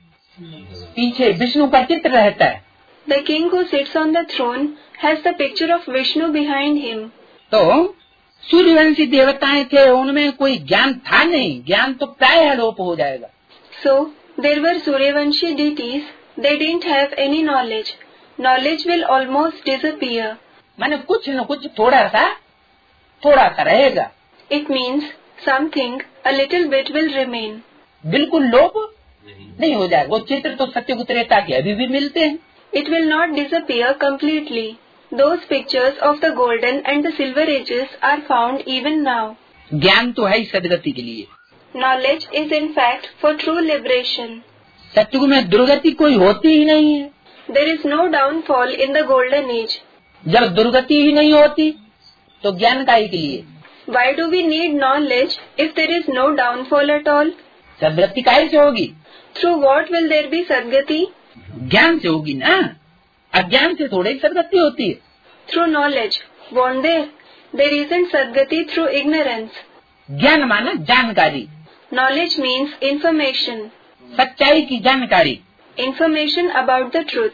पीछे विष्णु का चित्र रहता है। The king who sits on the throne has the picture of Vishnu behind him. तो सूर्यवंशी देवताएं थे उनमें कोई ज्ञान था नहीं, ज्ञान तो प्रायः लोप हो जाएगा। So there were Suryavanshi deities. They didn't have any knowledge. Knowledge will almost disappear. माने कुछ न कुछ थोड़ा सा थोड़ा सा रहेगा। It means something, a little bit will remain. बिल्कुल लोप नहीं हो जाएगा। वो चित्र तो सत्युग त्रेता के अभी भी मिलते हैं। It will not disappear completely. Those pictures of the golden and the silver ages are found even now. ज्ञान तो है ही सदगति के लिए। Knowledge is in fact for true liberation. सत्युग में दुर्गति कोई होती ही नहीं है। There is no downfall in the golden age. जब दुर्गति ही नहीं होती तो ज्ञान काहे के लिए? Why do we need knowledge if there is no downfall at all? सदगति काहे से होगी? Through what will there be sadgati? ज्ञान से होगी ना। अज्ञान से थोड़ी सदगति होती है। Through knowledge. Won't there? There isn't sadgati through ignorance. ज्ञान माना जानकारी, Knowledge means information. सच्चाई की जानकारी। Information about the truth.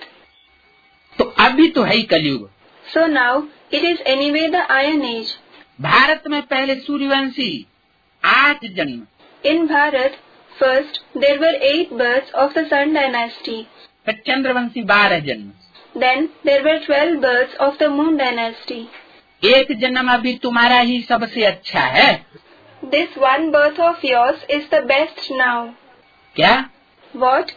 तो अभी तो है ही कलयुग। So now it is anyway the Iron Age. Bharat में पहले सूर्यवंशी आठ जन्म, In Bharat, first there were eight births of the Sun dynasty. फिर चंद्रवंशी बारह जन्म, Then there were twelve births of the Moon dynasty. एक जन्म अभी तुम्हारा ही सबसे अच्छा है। This one birth of yours is the best now. क्या? What?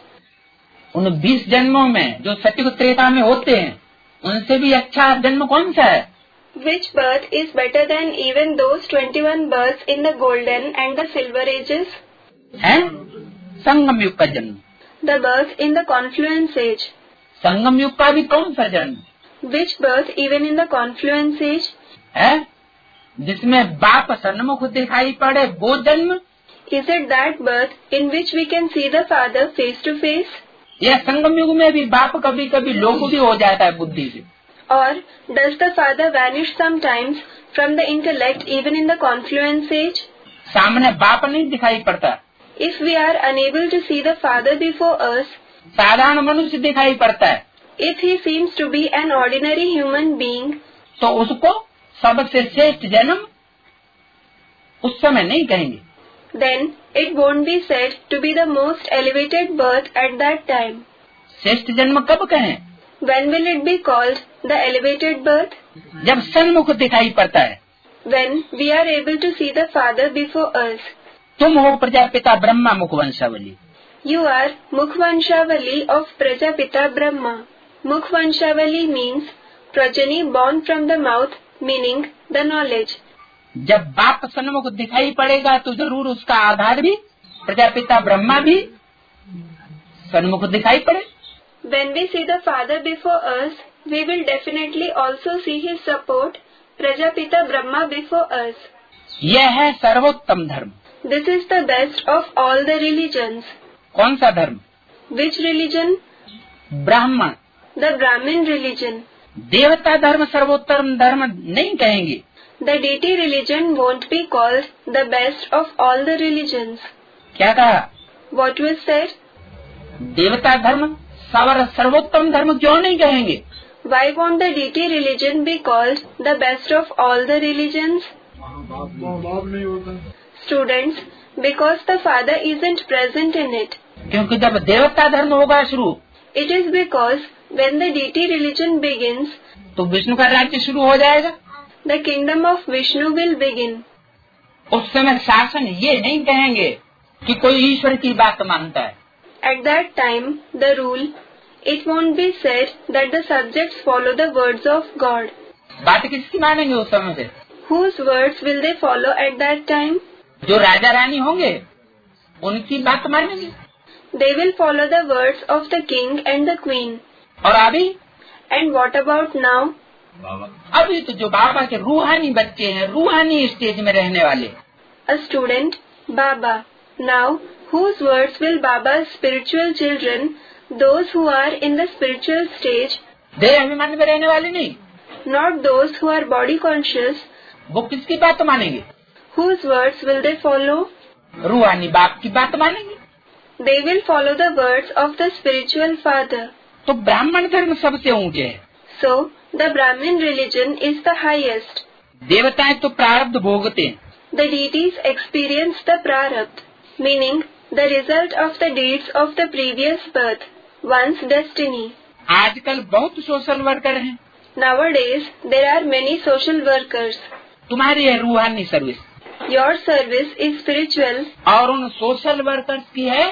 उन बीस जन्मों में जो सत्युग त्रेता में होते हैं उनसे भी अच्छा जन्म कौन सा है? Which birth is better than even those twenty-one births in the golden and the silver ages? है संगम युग का जन्म। The birth in the confluence age. संगम युग का भी कौन सा जन्म Which birth even in the confluence age? है जिसमें बाप सन्मुख दिखाई पड़े वो जन्म? Is it that birth in which we can see the father face to face? या संगम युग में भी बाप कभी कभी लोप भी हो जाता है बुद्धि से? Or does the father vanish sometimes from the intellect even in the confluence age? सामने बाप नहीं दिखाई पड़ता, If we are unable to see the father before us, साधारण मनुष्य दिखाई पड़ता है, if he seems to be an ordinary human being, तो उसको सबसे श्रेष्ठ जन्म उस समय नहीं कहेंगे। then it won't be said to be the most elevated birth at that time. श्रेष्ठ जन्म कब कहें? When will it be called the elevated birth? जब सन्मुख दिखाई पड़ता है। When we are able to see the father before us. तुम हो Prajapita Brahma मुखवंशावली। You are Mukhvanshavali of Prajapita Brahma. Mukhvanshavali means progeny born from the mouth, meaning the knowledge. जब बाप सन्मुख दिखाई पड़ेगा तो जरूर उसका आधार भी प्रजापिता ब्रह्मा भी सन्मुख दिखाई पड़े। When we see the Father before us, we will definitely also see his support, Prajapita Brahma before us. यह है सर्वोत्तम धर्म। This is the best of all the religions. कौन सा धर्म? Which religion? ब्राह्मण। The Brahmin religion. देवता धर्म सर्वोत्तम धर्म नहीं कहेंगे। The deity religion won't be called the best of all the religions. क्या कहा? What was said? देवता धर्म सवर सर्वोत्तम धर्म क्यों नहीं कहेंगे? Why won't the deity religion be called the best of all the religions? Students, because the Father isn't present in it. क्योंकि जब देवता धर्म होगा शुरू, It is because when the deity religion begins, तो विष्णु का राज्य शुरू हो जाएगा। the kingdom of Vishnu will begin. उस समय शासन ये नहीं कहेंगे कि कोई ईश्वर की बात मानता है। At that time, the rule, it won't be said that the subjects follow the words of God. बात किसकी मानेंगे उस समय से? Whose words will they follow at that time? जो राजा रानी होंगे उनकी बात मानेंगे। They will follow the words of the king and the queen. और अभी And what about now? अभी तो जो बाबा के रूहानी बच्चे हैं, रूहानी स्टेज में रहने वाले, A student, Baba. Now, whose words will Baba's spiritual children, those who are in the spiritual stage, देह अभिमान में रहने वाले नहीं, not those who are body conscious, वो किसकी बात मानेंगे? whose words will they follow? रूहानी बाप की बात मानेंगे। They will follow the words of the spiritual father. तो ब्राह्मण धर्म सबसे ऊंचे है। So, the Brahmin religion is the highest. देवताएं तो प्रारब्ध भोगते हैं। The deities experience the prarabdha, meaning the result of the deeds of the previous birth, one's destiny. आजकल बहुत सोशल वर्कर हैं। Nowadays, there are many social workers. तुम्हारी है रूहानी service, Your service is spiritual, और उन सोशल वर्कर्स की है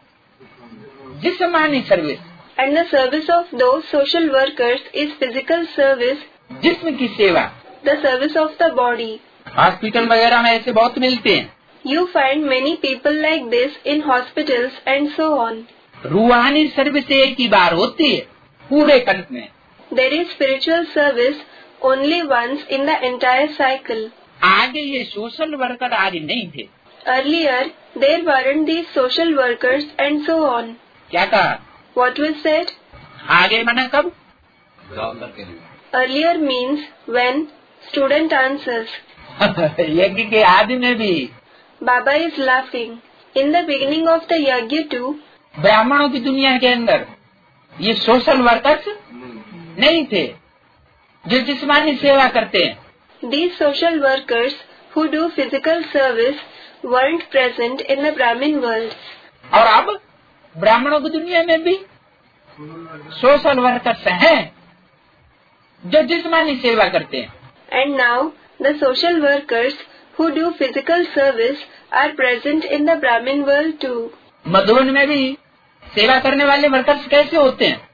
जिस्मानी service. and the service of those social workers is physical service, जिस्म की सेवा। the service of the body. Hospital वगैरह में ऐसे बहुत मिलते हैं। You find many people like this in hospitals and so on. रूहानी सर्विस एक ही बार होती है पूरे कल्प में। There is spiritual service only once in the entire cycle. आगे ये सोशल वर्कर आदि नहीं थे। Earlier, there weren't these social workers and so on. क्या कहा? What was said? आगे मना कब? Earlier means when. Student answers. यज्ञ के आदि में भी Baba is laughing. In the beginning of the yajna too, ब्राह्मणों की दुनिया के अंदर ये सोशल वर्कर्स नहीं थे जो जिस्मानी सेवा करते हैं। these social workers who do physical service weren't present in the Brahmin world. और अब ब्राह्मणों की दुनिया में भी सोशल वर्कर्स हैं जो जिस्मानी सेवा करते हैं। And now, the social workers who do physical service are present in the Brahmin world too. Madhuban में भी सेवा करने वाले वर्कर्स कैसे होते हैं?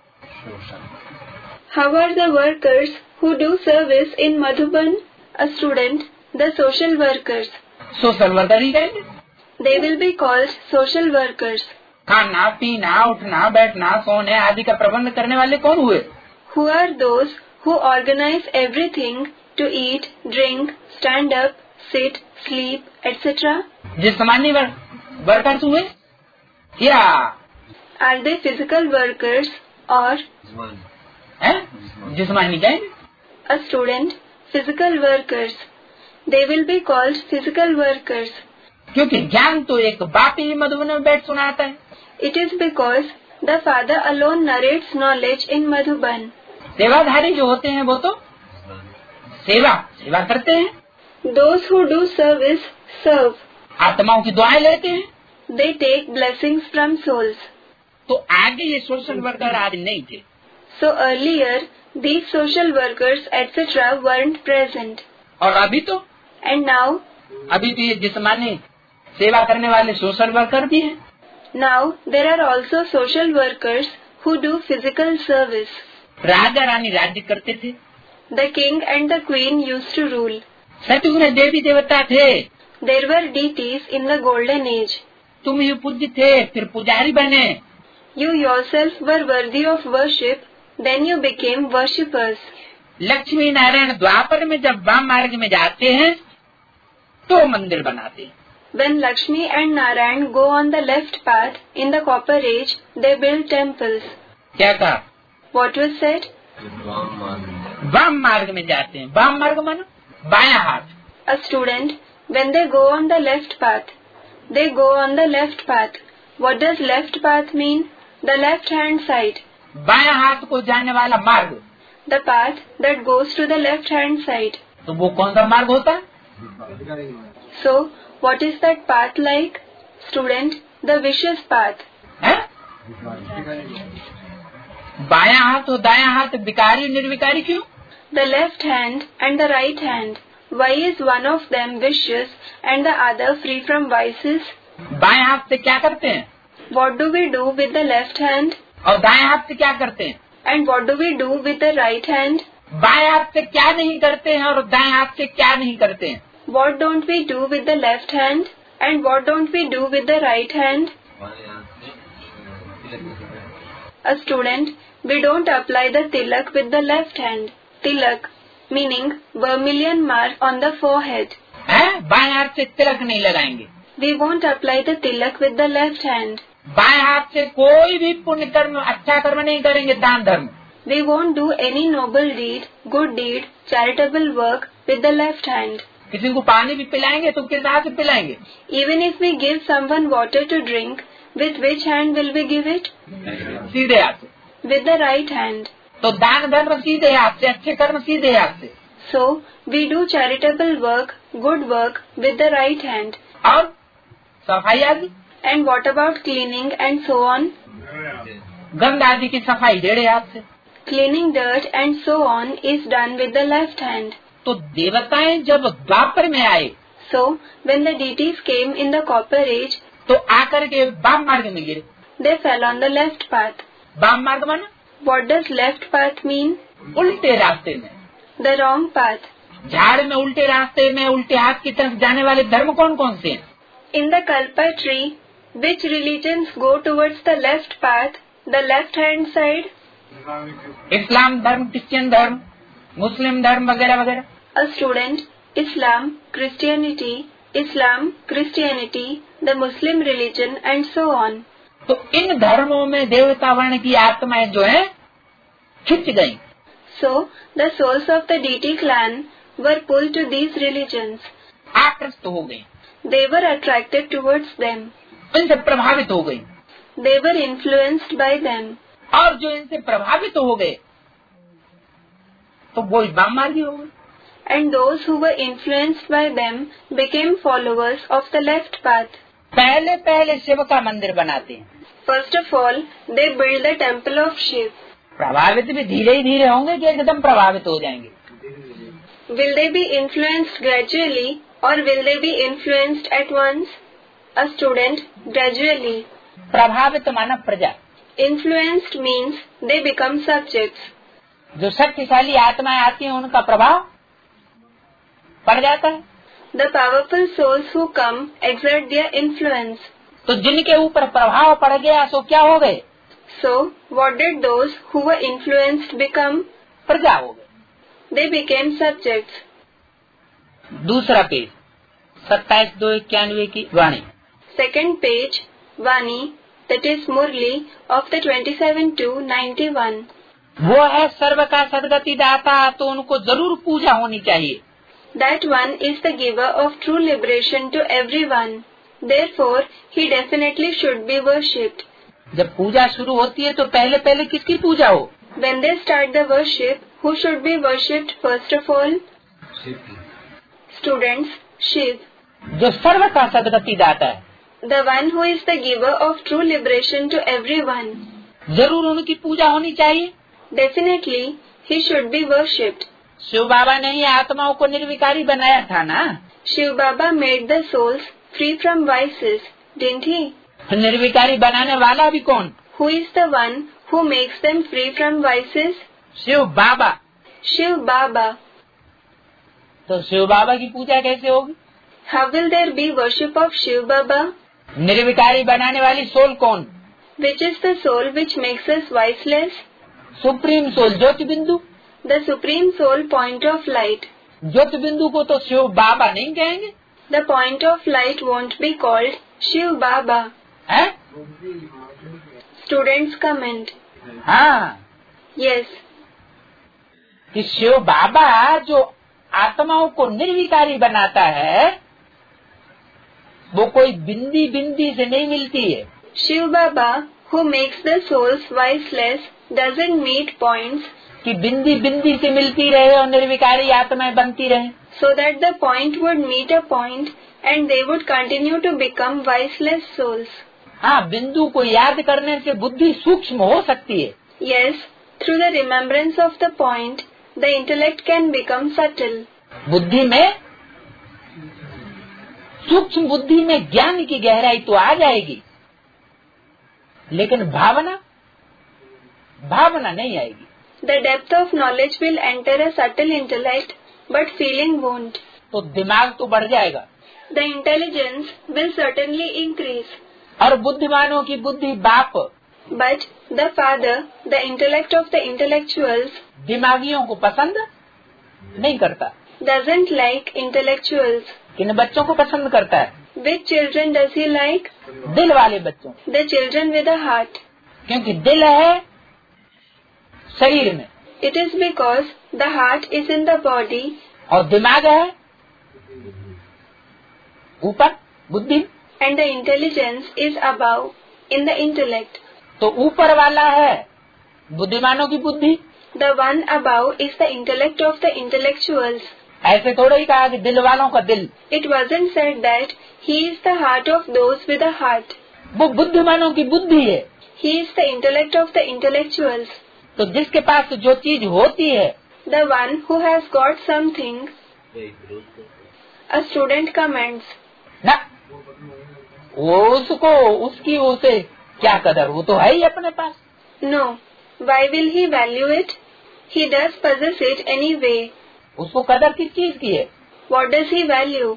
How are the workers who do service in Madhuban? A student, the social workers. Social worker ही कहेंगे। They will be called social workers. खाना पीना उठना बैठना सोने आदि का प्रबंध करने वाले कौन हुए? Who are those who organize everything to eat, drink, stand up, sit, sleep, et cetera? जिस्मानी वर्कर्स हुए या Are they physical workers or? है? जिस्मानी कहेंगे। A student, physical workers. They will be called physical workers. क्योंकि ज्ञान तो एक बाप ही मधुबन में बैठ सुनाता है। It is because the father alone narrates knowledge in Madhuban. सेवाधारी जो होते हैं वो तो सेवा सेवा करते हैं। Those who do service serve. आत्माओं की दुआएं लेते हैं। They take blessings from souls. तो आगे ये सोशल वर्कर आदि नहीं थे। So earlier, these social workers et cetera weren't present. और अभी तो And now, अभी तो ये जिस्मानी सेवा करने वाले सोशल वर्कर भी हैं। now there are also social workers who do physical service. Raja Rani राज्य करते थे। The king and the queen used to rule. सतयुग में देवी देवता थे। There were deities in the golden age. तुम ही पूज्य थे, फिर पुजारी बने। You yourself were worthy of worship, then you became worshippers. Lakshmi Narayan द्वापर में जब वाम मार्ग में जाते हैं तो मंदिर बनाते हैं। When Lakshmi and Narayan go on the left path in the Copper Age, they build temples. क्या कहा? What was said? वाम मार्ग में जाते हैं। वाम मार्ग मानो बायां हाथ। A student, when they go on the left path, they go on the left path. What does left path mean? The left hand side. बायां हाथ को जाने वाला मार्ग। The path that goes to the left hand side. तो वो कौन सा मार्ग होता है? So, what is that path like? Student, the vicious path. है? बायां हाथ और दायां हाथ विकारी निर्विकारी क्यों? The left hand and the right hand. Why is one of them vicious and the other free from vices? बाएं हाथ से क्या करते हैं? What do we do with the left hand? और दाएं हाथ से क्या करते हैं? And what do we do with the right hand? बाएं हाथ से क्या नहीं करते हैं और दाएं हाथ से क्या नहीं करते हैं? What don't we do with the left hand? And what don't we do with the right hand? A student, we don't apply the tilak with the left hand. Tilak, meaning vermilion mark on the forehead. है? बाएं हाथ से तिलक नहीं लगाएंगे। We won't apply the tilak with the left hand. बाएं हाथ से कोई भी पुण्य कर्म अच्छा कर्म नहीं करेंगे, दान धर्म। We won't do any noble deed, good deed, charitable work with the left hand. किसी को पानी भी पिलाएंगे तो किस हाथ से पिलाएंगे? Even if we give someone water to drink, with which hand will we give it? सीधे हाथ से। With the right hand. तो दान धर्म सीधे हाथ से, अच्छे कर्म सीधे हाथ से। So, we do charitable work, good work with the right hand. और सफाई आदि? And what about cleaning and so on? गंध आदि की सफाई डेढ़े हाथ से। Cleaning dirt and so on is done with the left hand. तो देवताएं जब द्वापर में आए So, when the deities came in the Copper Age, तो आकर के वाम मार्ग में गिरे। they fell on the left path. वाम मार्ग माना? What does left path mean? उल्टे रास्ते में। The wrong path. झाड़ में उल्टे रास्ते में उल्टे हाथ की तरफ जाने वाले धर्म कौन कौन से हैं? In the Kalpa tree, which religions go towards the left path, the left hand side? इस्लाम धर्म, क्रिश्चियन धर्म, मुस्लिम धर्म वगैरह वगैरह। A student, Islam, Christianity, Islam, Christianity, the Muslim religion and so on. तो इन धर्मों में देवता वर्ण की आत्माएं जो है खिंच गयी। So, the souls of the deity clan were pulled to these religions. आकृष्ट हो गयी। They were attracted towards them. इनसे प्रभावित हो गयी। They were influenced by them. और जो इनसे प्रभावित हो गए तो वो वाम मार्गी हो गए। And those who were influenced by them became followers of the left path. पहले पहले शिव का मंदिर बनाते हैं। First of all, they build the temple of Shiv. प्रभावित भी धीरे ही धीरे होंगे कि एकदम प्रभावित हो जाएंगे? Will they be influenced gradually or will they be influenced at once? A student, gradually. प्रभावित माना प्रजा। Influenced means they become subjects. जो शक्तिशाली आत्माएं आती हैं उनका प्रभाव पड़ जाता है। The powerful souls who come exert their influence. तो जिनके ऊपर प्रभाव पड़ गया सो क्या हो गए? So, what did those who were influenced become? प्रजा हो गए। They became subjects. दूसरा पेज सत्ताईस दो इक्यानवे की वाणी। Second page, Vani, that is Murli of the twenty-seven to ninety-one. वो है सर्व का सदगति दाता, तो उनको जरूर पूजा होनी चाहिए। That one is the giver of true liberation to everyone. Therefore, he definitely should be worshipped. जब पूजा शुरू होती है तो पहले पहले किसकी पूजा हो? When they start the worship, who should be worshipped first of all? Students, Shiv. जो सर्व का सदगति दाता है, The one who is the giver of true liberation to everyone. जरूर उनकी पूजा होनी चाहिए। Definitely, he should be worshipped. Shiv बाबा ने ही आत्माओं को निर्विकारी बनाया था ना। Shiv Baba made the souls free from vices, didn't he? निर्विकारी बनाने वाला भी कौन? Who is the one who makes them free from vices? Shiv Baba. Shiv Baba. तो शिव बाबा की पूजा कैसे होगी? How will there be worship of Shiv Baba? निर्विकारी बनाने वाली सोल कौन? Which is the soul which makes us voiceless? Supreme soul, ज्योति बिंदु। The supreme soul point of light. ज्योति बिंदु को तो शिव बाबा नहीं कहेंगे। The point of light won't be called Shiv Baba. है? Students comment. हाँ, Yes. कि शिव बाबा जो आत्माओं को निर्विकारी बनाता है, वो कोई बिंदी बिंदी से नहीं मिलती है। Shiv Baba, who makes the souls voiceless, doesn't meet points कि बिंदी बिंदी से मिलती रहे और निर्विकारी आत्माएं बनती रहे, so that the point would meet a point and they would continue to become voiceless souls. हाँ, बिंदु को याद करने से बुद्धि सूक्ष्म हो सकती है। Yes, through the remembrance of the point, the intellect can become subtle. बुद्धि में, सूक्ष्म बुद्धि में ज्ञान की गहराई तो आ जाएगी, लेकिन भावना भावना नहीं आएगी। The depth of knowledge will enter a subtle intellect, but feeling won't. तो दिमाग तो बढ़ जाएगा, The intelligence will certainly increase, और बुद्धिमानों की बुद्धि बाप but the father, the intellect of the intellectuals, दिमागियों को पसंद नहीं करता। doesn't like intellectuals. किन बच्चों को पसंद करता है? Which children does he like? दिल वाले बच्चों, The children with a heart. क्योंकि दिल है शरीर में It is because the heart is in the body और दिमाग है ऊपर बुद्धि, and the intelligence is above in the intellect. तो ऊपर वाला है बुद्धिमानों की बुद्धि। The one above is the intellect of the intellectuals. ऐसे थोड़ा ही कहा कि दिल वालों का दिल, It wasn't said that he is the heart of those with a heart. वो बुद्धिमानों की बुद्धि है। He is the intellect of the intellectuals. तो जिसके पास जो चीज होती है, The one who has got something. A student comments. ना वो उसको उसकी उसे क्या कदर, वो तो है ही अपने पास। No. Why will he value it? He does possess it anyway. उसको कदर किस चीज की है? What does he value?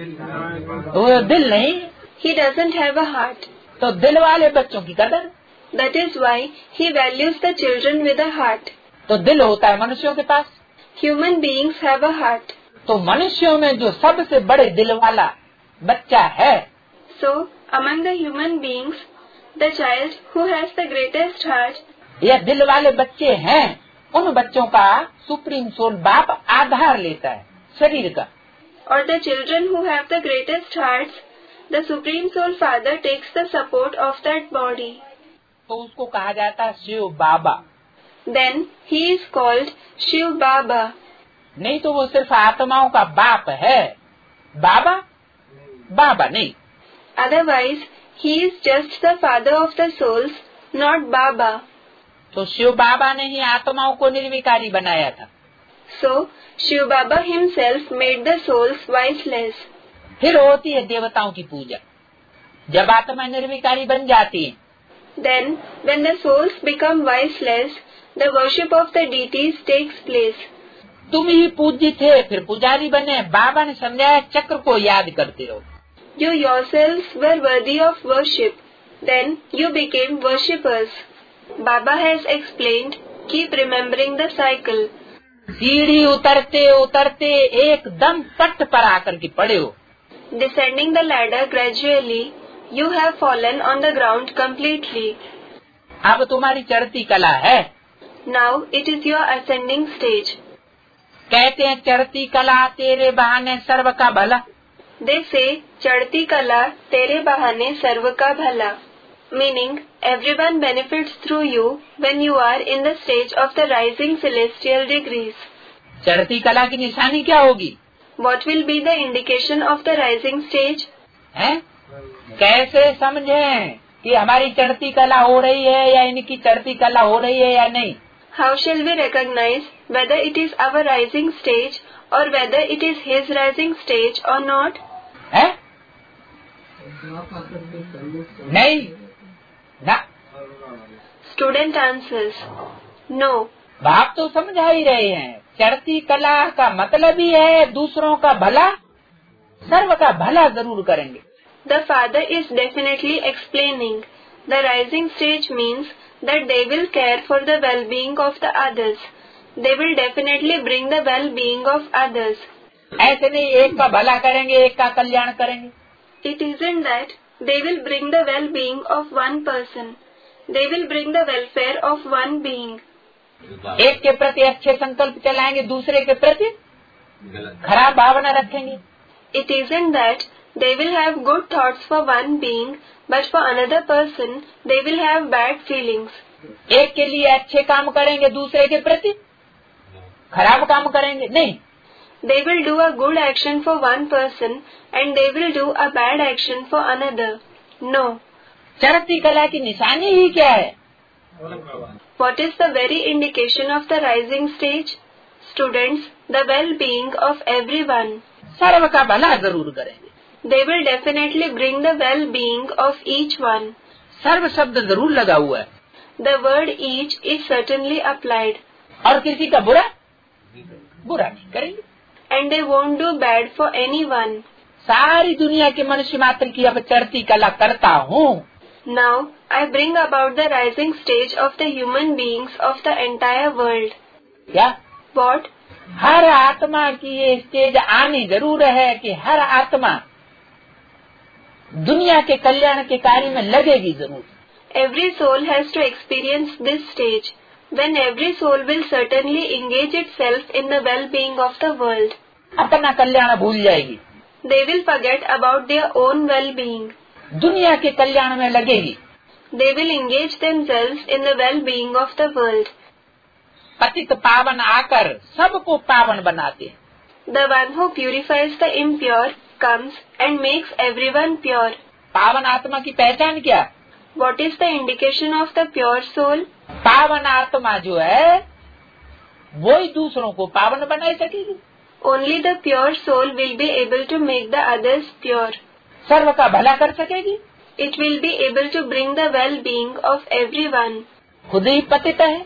तो वो दिल नहीं, He doesn't have a heart. तो दिल वाले बच्चों की कदर। That is why he values the children with a heart. तो दिल होता है मनुष्यों के पास, Human beings have a heart. तो मनुष्यों में जो सबसे बड़े दिल वाला बच्चा है, So, among the human beings, the child who has the greatest heart, या दिल वाले बच्चे हैं, उन बच्चों का सुप्रीम सोल बाप आधार लेता है शरीर का। or the children who have the greatest hearts, the Supreme Soul Father takes the support of that body. तो उसको कहा जाता है शिव बाबा। Then he is called Shiv Baba. नहीं तो वो सिर्फ आत्माओं का बाप है, बाबा बाबा नहीं। Otherwise, he is just the father of the souls, not Baba. तो शिव बाबा ने ही आत्माओं को निर्विकारी बनाया था। So, Shiv Baba himself made the souls voiceless. फिर होती है देवताओं की पूजा। जब आत्मा निर्विकारी बन जाती है, Then, when the souls become voiceless, the worship of the deities takes place. तुम ही पूज्य थे, फिर पुजारी बने। बाबा ने समझाया चक्र को याद करते रहो। You yourselves were worthy of worship. Then you became worshippers. Baba has explained, keep remembering the cycle. सीढ़ी उतरते उतरते एकदम पट पर आकर के पड़े हो। Descending the ladder gradually, you have fallen on the ground completely. अब तुम्हारी चढ़ती कला है। Now it is your ascending stage. कहते हैं चढ़ती कला तेरे बहाने सर्व का भला। They say, चढ़ती कला तेरे बहाने सर्व का भला. Meaning, everyone benefits through you when you are in the stage of the rising celestial degrees. चढ़ती कला की निशानी क्या होगी? What will be the indication of the rising stage? हैं? कैसे समझें कि हमारी चढ़ती कला हो रही है या इनकी चढ़ती कला हो रही है या नहीं? How shall we recognize whether it is our rising stage or whether it is his rising stage or not? है? नहीं ना। Student answers, no. बाप तो समझा ही रहे हैं, चढ़ती कला का मतलब ही है दूसरों का भला, सर्व का भला जरूर करेंगे। The father is definitely explaining The rising stage means that they will care for the well-being of the others. They will definitely bring the well-being of others. ऐसे नहीं एक का भला करेंगे, एक का कल्याण करेंगे. It isn't that they will bring the well-being of one person. They will bring the welfare of one being. एक के प्रति अच्छे संकल्प चलाएंगे, दूसरे के प्रति खराब भावना रखेंगे. It isn't that they will have good thoughts for one being, but for another person they will have bad feelings. एक के लिए अच्छे काम करेंगे, दूसरे के प्रति खराब काम करेंगे. नहीं. They will do a good action for one person and they will do a bad action for another. No. चढ़ती कला की निशानी ही क्या है? What is the very indication of the rising stage? Students, the well-being of everyone. सर्व का भला जरूर करेंगे. They will definitely bring the well-being of each one. सर्व शब्द जरूर लगा हुआ है. The word each is certainly applied. और किसी का बुरा बुरा नहीं करेंगे. And they won't do bad for anyone. सारी दुनिया के मनुष्य मात्र की अब चढ़ती कला करता हूँ. Now I bring about the rising stage of the human beings of the entire world. क्या? What? हर आत्मा की ये स्टेज आनी जरूर है कि हर आत्मा दुनिया के कल्याण के कार्य में लगेगी जरूर. Every soul has to experience this stage, when every soul will certainly engage itself in the well-being of the world. अपना कल्याण भूल जाएगी. They will forget about their own well-being. दुनिया के कल्याण में लगेगी. They will engage themselves in the well-being of the world. पतित पावन आकर सबको पावन बनाते हैं. The one who purifies the impure comes and makes everyone pure. पावन आत्मा की पहचान क्या? What is the indication of the pure soul? पावन आत्मा जो है वो ही दूसरों को पावन बना सकेगी. Only the pure soul will be able to make the others pure. सर्व का भला कर सकेगी. It will be able to bring the well-being of everyone. खुद ही पतित है.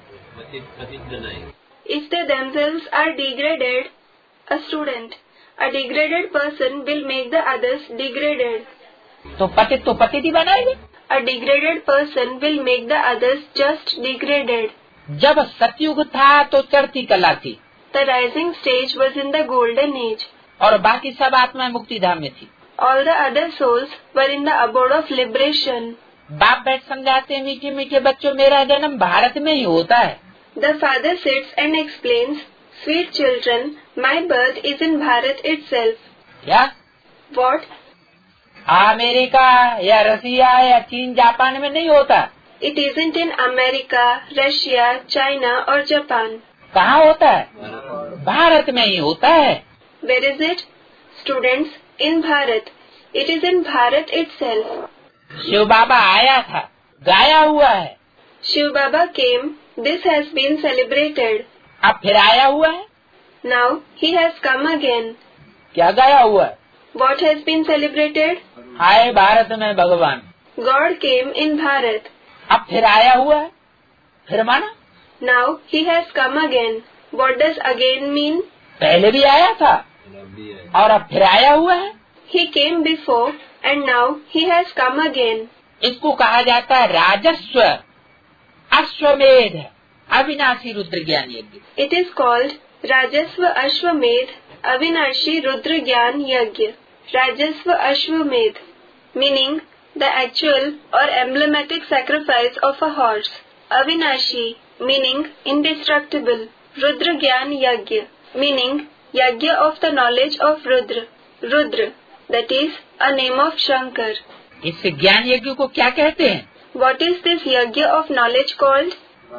If they themselves are degraded, a student, a degraded person will make the others degraded. तो पतित तो पतित ही बनाएगा. A degraded person will make the others just degraded. जब सतयुग था तो चढ़ती कला थी. The rising stage was in the golden age. और बाकी सब आत्माएं मुक्ति धाम में थी. All the other souls were in the abode of liberation. बाप बैठ समझाते हैं, मीठे मीठे बच्चों मेरा जन्म भारत में ही होता है. The father sits and explains, sweet children, my birth is in Bharat itself. क्या? What? अमेरिका या रसिया या चीन जापान में नहीं होता. It isn't in America, Russia, China or Japan. कहाँ होता है? भारत में ही होता है. Where is it? Students, in Bharat. It is in Bharat itself. Shiv बाबा आया था, गाया हुआ है. Shiv Baba came. This has been celebrated. अब फिर आया हुआ है. Now he has come again. क्या गाया हुआ है? What has been celebrated? आए भारत में भगवान. God came in Bharat. अब फिर आया हुआ है. फिर माना. Now he has come again. What does again mean? पहले भी आया था और अब फिर आया हुआ है. He came before and now he has come again. इसको कहा जाता है राजस्व अश्वमेध अविनाशी रुद्र ज्ञान यज्ञ. It is called Rajasva Ashwamedh Avinashi Rudra Gyan Yajna. Rajasva Ashwamedh, meaning the actual or emblematic sacrifice of a horse. Avinashi, meaning indestructible. Rudra Gyan Yajna, meaning Yajna of the knowledge of Rudra. Rudra, that is a name of Shankar. इस ज्ञान यज्ञ को क्या कहते हैं? What is this Yajna of knowledge called?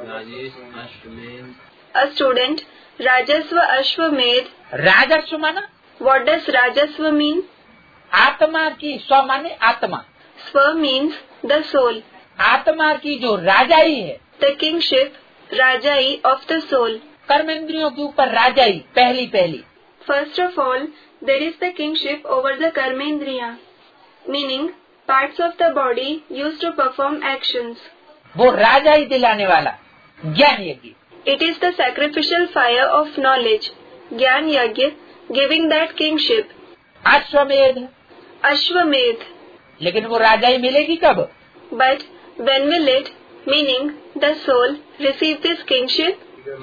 A student, Rajasva Ashwamedh. राजस्व माना. What does Rajasva mean? आत्मा की, स्व माने आत्मा. Swa means the soul. आत्मा की जो राजाई है. The kingship, Rajai of the soul. कर्मेंद्रियों के ऊपर राजाई पहली पहली. First of all, there is the kingship over the Karmendriya, meaning parts of the body used to perform actions. वो राजाई दिलाने वाला ज्ञान यज्ञ. It is the sacrificial fire of knowledge, Gyan Yajna, giving that kingship. अश्वमेध. Ashwamedh. लेकिन वो राजाई मिलेगी कब? But when will it, meaning the soul, receive this kingship?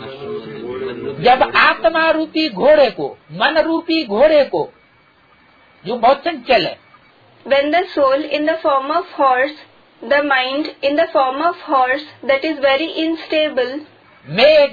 जब आत्मा रूपी घोड़े को, मन रूपी घोड़े को, जो बहुत चंचल है, When the soul in the form of horse, the mind in the form of horse that is very unstable, मेघ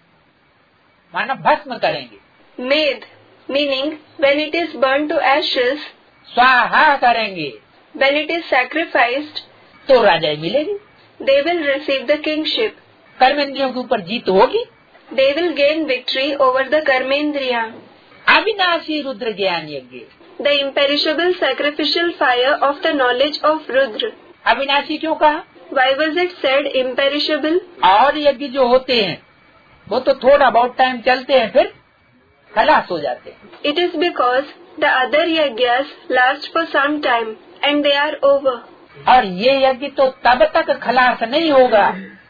माना भस्म करेंगे, made, meaning when it is burned to ashes, स्वाहा करेंगे, when it is sacrificed, तो राजाई मिलेगी, they will receive the kingship. कर्मेंद्रियों के ऊपर जीत होगी, They will gain victory over the karmendriya. अविनाशी रुद्र ज्ञान यज्ञ, The imperishable sacrificial fire of the knowledge of Rudra. अविनाशी क्यों कहा? Why was it said imperishable? और यज्ञ जो होते हैं वो तो थोड़ा बहुत टाइम चलते हैं, फिर खलास हो जाते हैं। It is because the other yagyas last for some time and they are over. और ये यज्ञ तो तब तक खलास नहीं होगा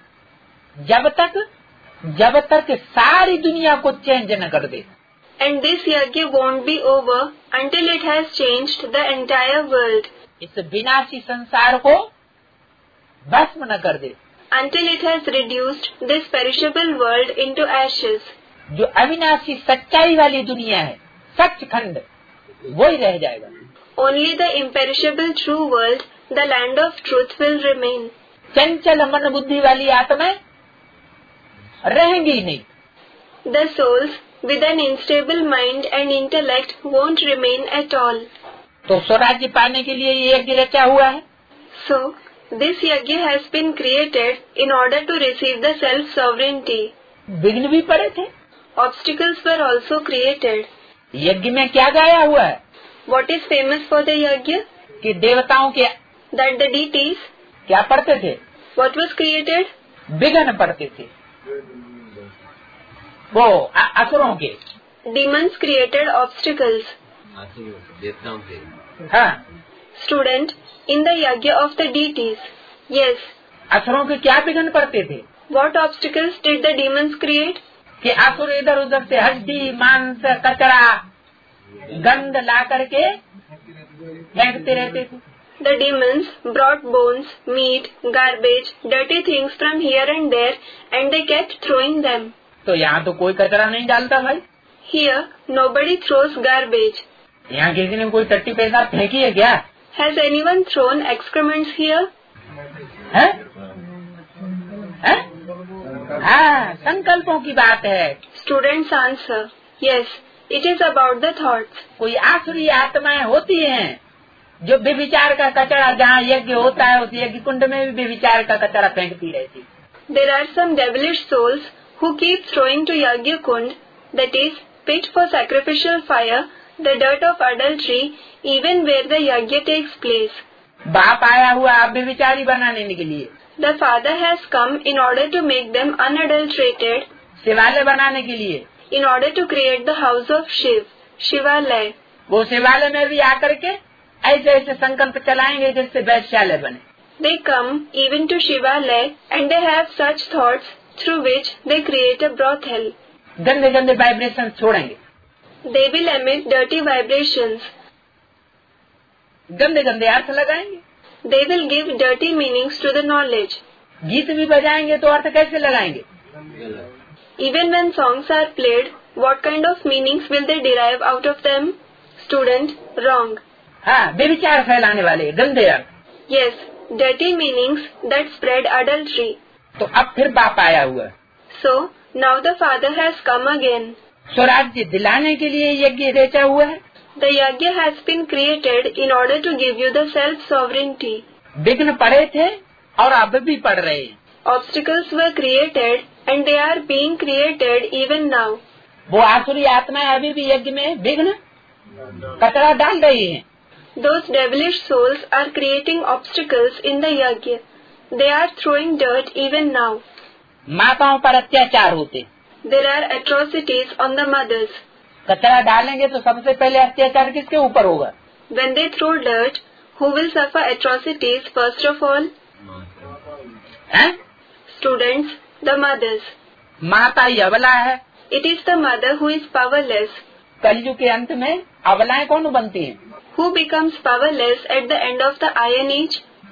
जब तक जब तक सारी दुनिया को चेंज न कर दे। And this yagya won't be over until it has changed the entire world. इस विनाशी संसार को भस्म न कर दे, Until it has reduced this perishable world into ashes. जो अविनाशी सच्चाई वाली दुनिया है, सचखंड, वही रह जाएगा। Only the imperishable true world, the land of truth, will remain. चंचल मन बुद्धि वाली आत्माएं रहेंगी ही नहीं। The souls with an unstable mind and intellect won't remain at all. तो स्वराज्य पाने के लिए ये यज्ञ रचा हुआ है। So, this yagya has been created in order to receive the self-sovereignty. विघ्न भी पड़े थे, Obstacles were also created. यज्ञ में क्या गाया हुआ है What is famous for the yagya? कि देवताओं के That the deities, क्या पढ़ते थे? what was created? विघ्न पढ़ते थे, वो अ- असुरों के। Demons created obstacles. हाँ, Student, in the yagya of the deities. Yes. असुरों के क्या विघ्न पड़ते थे What obstacles did the demons create? कि असुर इधर उधर से हड्डी मांस कचरा गंद ला करके फेंकते रहते थे। The demons brought bones, meat, garbage, dirty things from here and there, and they kept throwing them. तो यहाँ तो कोई कचरा नहीं डालता भाई, Here, nobody throws garbage. यहाँ किसी ने कोई टट्टी पेशाब फेंकी है क्या? Has anyone thrown excrements here? है? है? हाँ, संकल्पों की बात है। Students answer, yes, it is about the thoughts. कोई आसुरी आत्माएं होती हैं जो बेविचार का कचरा, जहाँ यज्ञ होता है उस यज्ञ कुंड में भी बेविचार का कचरा फेंकती रहती। There are some devilish souls who keep throwing to Yagya Kund, that is, pit for sacrificial fire, the dirt of adultery, even where the Yagya takes place. बाप आया हुआ आप बेविचारी बनाने के लिए, The Father has come in order to make them unadulterated, शिवालय बनाने के लिए। in order to create the house of Shiv, Shivalaya. वो शिवालय में भी आकर के ऐसे ऐसे संकल्प चलाएंगे जिससे वैश्यालय बने। They come even to Shivalaya and they have such thoughts through which they create a brothel. गंदे गंदे वाइब्रेशन छोड़ेंगे, They will emit dirty vibrations. गंदे गंदे अर्थ लगाएंगे, They will give dirty meanings to the knowledge. गीत भी बजाएंगे तो अर्थ कैसे लगाएंगे? Even when songs are played, what kind of meanings will they derive out of them? Student, wrong. हाँ, बेविचार फैलाने वाले गंदे अर्थ। Yes, dirty meanings that spread adultery. तो अब फिर बाप आया हुआ है, So, now the Father has come again. स्वराज्य दिलाने के लिए यज्ञ रचा हुआ है। The Yagya has been created in order to give you the self-sovereignty. विघ्न पड़े थे और अब भी पड़ रहे हैं। Obstacles were created and they are being created even now. वो आसुरी आत्माएं अभी भी यज्ञ में विघ्न कचरा डाल रही हैं। Those devilish souls are creating obstacles in the Yagya. They are throwing dirt even now. माताओं पर अत्याचार होते, There are atrocities on the mothers. कचरा डालेंगे तो सबसे पहले अत्याचार किसके ऊपर होगा? When they throw dirt, who will suffer atrocities first of all? हैं? Students, the mothers. माता ही अबला है। It is the mother who is powerless. कलयुग के अंत में अबलाएं कौन बनती हैं? Who becomes powerless at the end of the Iron Age?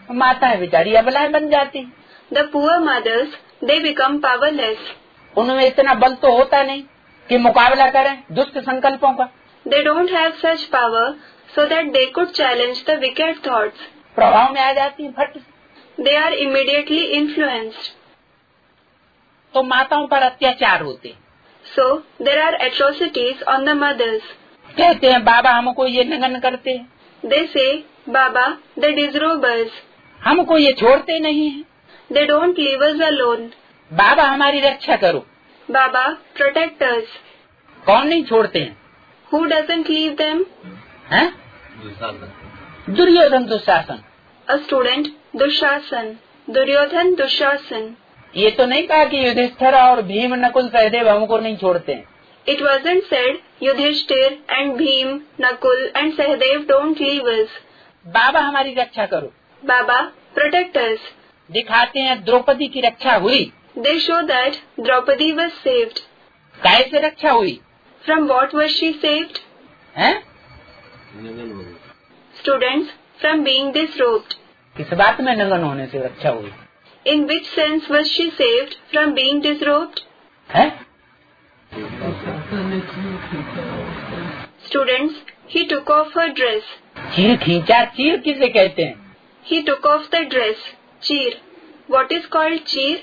माताएं बेचारी अबलाएं बन जाती। The poor mothers, they become powerless. उनमें इतना बल तो होता नहीं कि मुकाबला करें दुष्ट संकल्पों का। They don't have such power so that they could challenge the wicked thoughts. प्रभाव में आ जाती है फट। They are immediately influenced. तो माताओं पर अत्याचार होते। So there are atrocities on the mothers. कहते हैं बाबा हमको ये नंगन करते हैं। They say, Baba, they disrobe us. हमको ये छोड़ते नहीं हैं। They don't leave us alone. बाबा हमारी रक्षा करो। Baba, protect us. कौन नहीं छोड़ते हैं? Who doesn't leave them? हैं? Duryodhan Dushasan. A student, Dushasan. Duryodhan, Dushasan. ये तो नहीं कहा कि युधिष्ठिर और भीम नकुल सहदेव हमको नहीं छोड़ते हैं। It wasn't said Yudhishthir and Bhim, Nakul and Sahadev don't leave us. बाबा हमारी रक्षा करो। Baba, protect us. दिखाते हैं द्रौपदी की रक्षा हुई। They show that Draupadi was saved. कैसे रक्षा हुई? From what was she saved? हैं? Students, from being disrobed. किस बात में नंगन होने से रक्षा हुई? In which sense was she saved from being disrobed? हैं? Students, he took off her dress. चीर खींचा। चीर किसे कहते हैं? He took off the dress. Cheer. What is called cheer?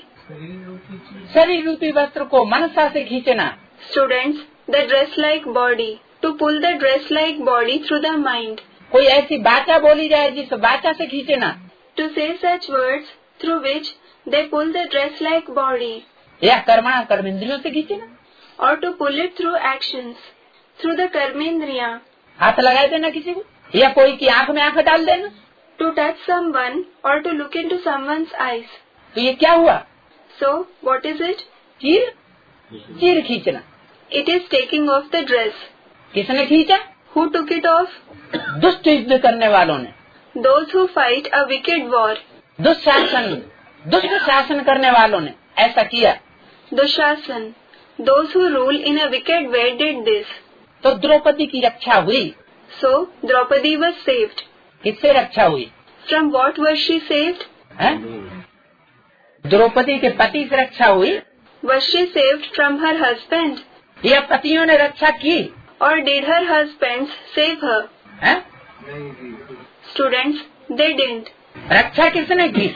शरीर रूपी वस्त्र को मनसा से खींचना। Students, the dress-like body. To pull the dress-like body through the mind. कोई ऐसी बाचा बोली जाए जिस बाचा से खींचना। To say such words through which they pull the dress-like body. या कर्मणा कर्मेंद्रियों से खींचना। Or to pull it through actions. Through the karmendriya. हाथ लगा देना किसी को, या कोई की आंख में आंख डाल देना। To touch someone or to look into someone's eyes. तो ये क्या हुआ? So, what is it? चीर। चीर खींचना। It is taking off the dress. किसने खींचा? Who took it off? दुष्ट युद्ध करने वालों ने। Those who fight a wicked war. Dushasan, दुष्ट शासन करने वालों ने ऐसा किया। Dushasan. Those who rule in a wicked way did this. तो द्रौपदी की रक्षा हुई। So, Draupadi was saved. किससे रक्षा हुई? From what was she saved? है? द्रौपदी के पति से रक्षा हुई। Was she saved from her husband? या पतियों ने रक्षा की? Or did her husbands save her? है? Students, they didn't. रक्षा किसने की?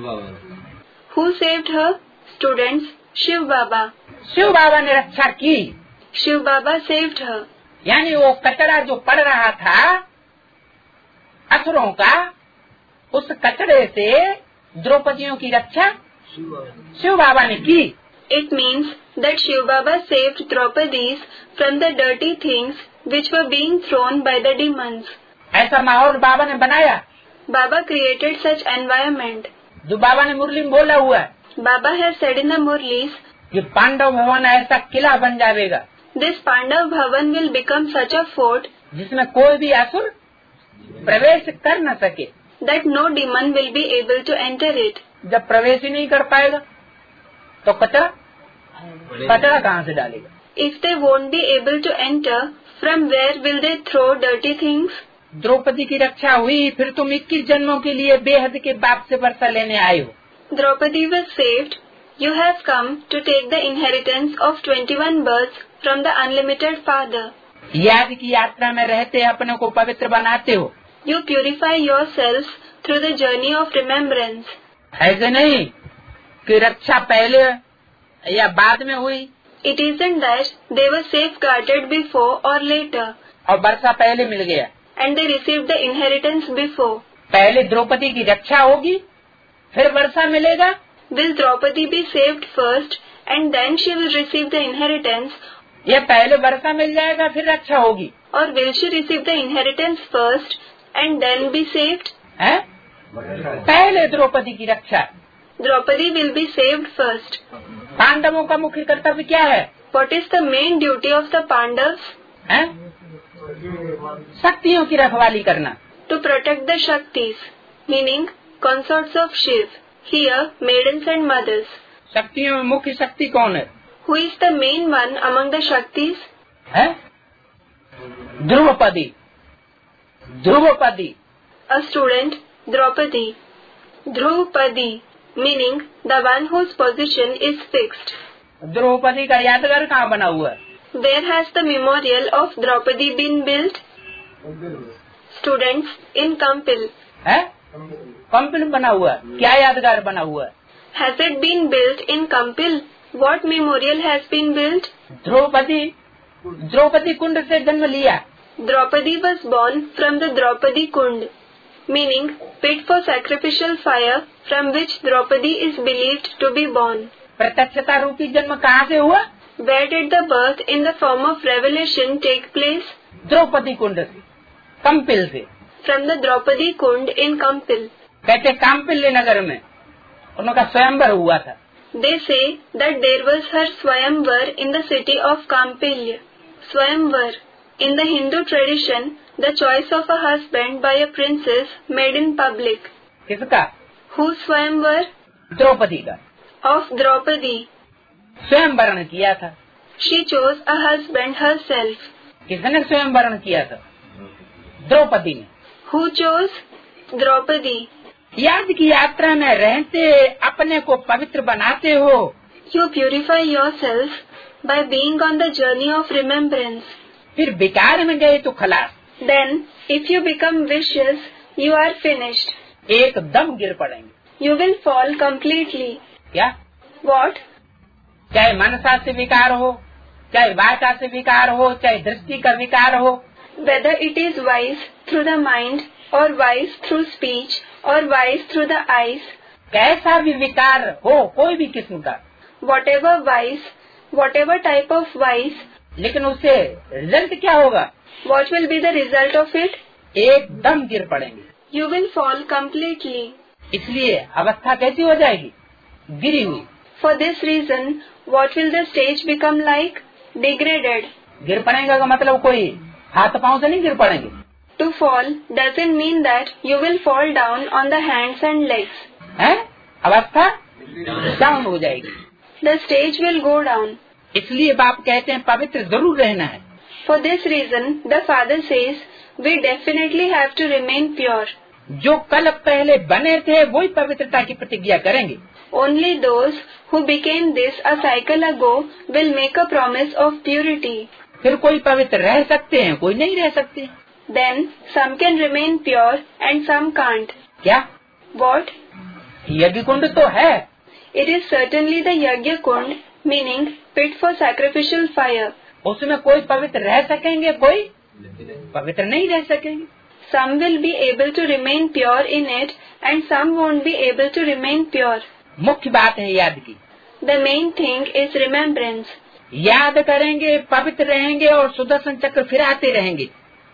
Who saved her? Students, Shiv Baba. Shiv बाबा ने रक्षा की। Shiv Baba saved her. यानी वो कचरा जो पड़ रहा था असुरों का, उस कचरे से द्रौपदियों की रक्षा शिव बाबा ने की। It means that Shiv Baba saved Draupadis from the dirty things which were being thrown by the demons. ऐसा माहौल बाबा ने बनाया। Baba created such environment. जो बाबा ने मुरली में बोला हुआ है, Baba has said in the Murlis, कि पांडव भवन ऐसा किला बन जाएगा this Pandav Bhavan will become such a fort जिसमें कोई भी असुर प्रवेश कर न सके। that no demon will be able to enter it. जब प्रवेश ही नहीं कर पाएगा तो कचरा कचरा कहाँ से डालेगा? If they won't be able to enter, from where will they throw dirty things? Draupadi की रक्षा हुई। फिर तुम इक्कीस जन्मों के लिए बेहद के बाप से वर्षा लेने आए हो। Draupadi was saved. You have come to take the inheritance of twenty-one births from the unlimited Father. याद की यात्रा में रहते अपने को पवित्र बनाते हो। You purify yourselves through the journey of remembrance. ऐसे नहीं कि रक्षा पहले या बाद में हुई। It isn't that they were safeguarded before or later. और वर्षा पहले मिल गया। And they received the inheritance before. पहले द्रौपदी की रक्षा होगी, फिर वर्षा मिलेगा। Will Draupadi be saved first and then she will receive the inheritance? ये पहले वर्षा मिल जाएगा फिर रक्षा होगी। Or will she receive the inheritance first and then be saved? है? पहले द्रौपदी की रक्षा। Draupadi will be saved first. पांडवों का मुख्य कर्तव्य क्या है? What is the main duty of the Pandavas? है? शक्तियों की रखवाली करना। To protect the Shaktis, meaning consorts of Shiv. Here, maidens and mothers. शक्तियों में मुख्य शक्ति कौन है? Who is the main one among the Shaktis? है? Draupadi. Draupadi. A student, Draupadi. Draupadi, meaning the one whose position is fixed. Draupadi का यादगार कहाँ बना हुआ है? Where has the memorial of Draupadi been built? Students, in Kampil. है? कंपिल बना हुआ है। क्या यादगार बना हुआ है? Has it been built in Kampil? What memorial has been built? Draupadi Draupadi कुंड से जन्म लिया। Draupadi was born from the Draupadi Kund, meaning pit for sacrificial fire from which Draupadi is believed to be born. प्रत्यक्षता रूपी जन्म कहाँ से हुआ? Where did the birth in the form of revelation take place? Draupadi कुंड से, कंपिल से। From the Draupadi Kund in Kampil. कहते काम्पिल्य नगर में उनका स्वयंवर हुआ था। They say that there was her Swayamvar in the city of Kampilya. Swayamvar, in the Hindu tradition, the choice of a husband by a princess made in public. किसका? Whose Swayamvar? Draupadi का। Of Draupadi. स्वयं वर्ण किया था। She chose a husband herself. किसने स्वयं वर्ण किया था? द्रौपदी ने। Who chose? Draupadi. याद की यात्रा में रहते अपने को पवित्र बनाते हो। You purify yourself by being on the journey of remembrance. फिर विकार में गए तो खलास। Then, if you become vicious, you are finished. एकदम गिर पड़ेंगे। You will fall completely. क्या? What? चाहे मनसा से विकार हो, चाहे वाचा से विकार हो, चाहे दृष्टि का विकार हो, Whether it is wise through the mind, or wise through speech, or wise through the eyes, कैसा भी विकार हो, कोई भी किस्म का, whatever wise, whatever type of wise, लेकिन उससे रिजल्ट क्या होगा? what will be the result of it? एकदम गिर पड़ेंगे। You will fall completely. इसलिए अवस्था कैसी हो जाएगी? गिरी हुई। For this reason, what will the stage become like? Degraded. गिर पड़ेगा का मतलब कोई हाथ पांव से नहीं गिर पड़ेंगे। To fall doesn't mean that you will fall down on the hands and legs. हैं? अवस्था डाउन हो जाएगी। The stage will go down. इसलिए बाप कहते हैं पवित्र जरूर रहना है। For this reason, the father says, we definitely have to remain pure. जो कल पहले बने थे वही पवित्रता की प्रतिज्ञा करेंगे। Only those who became this a cycle ago will make a promise of purity. फिर कोई पवित्र रह सकते हैं, कोई नहीं रह सकते। Then some can remain pure and some can't. क्या? What? यज्ञ कुंड तो है। It is certainly the Yagya Kund, meaning pit for sacrificial fire. उसमें कोई पवित्र रह सकेंगे, कोई पवित्र नहीं रह सकेंगे। Some will be able to remain pure in it and some won't be able to remain pure. मुख्य बात है याद की। The main thing is remembrance. याद करेंगे, पवित्र रहेंगे और सुदर्शन चक्र फिराते रहेंगे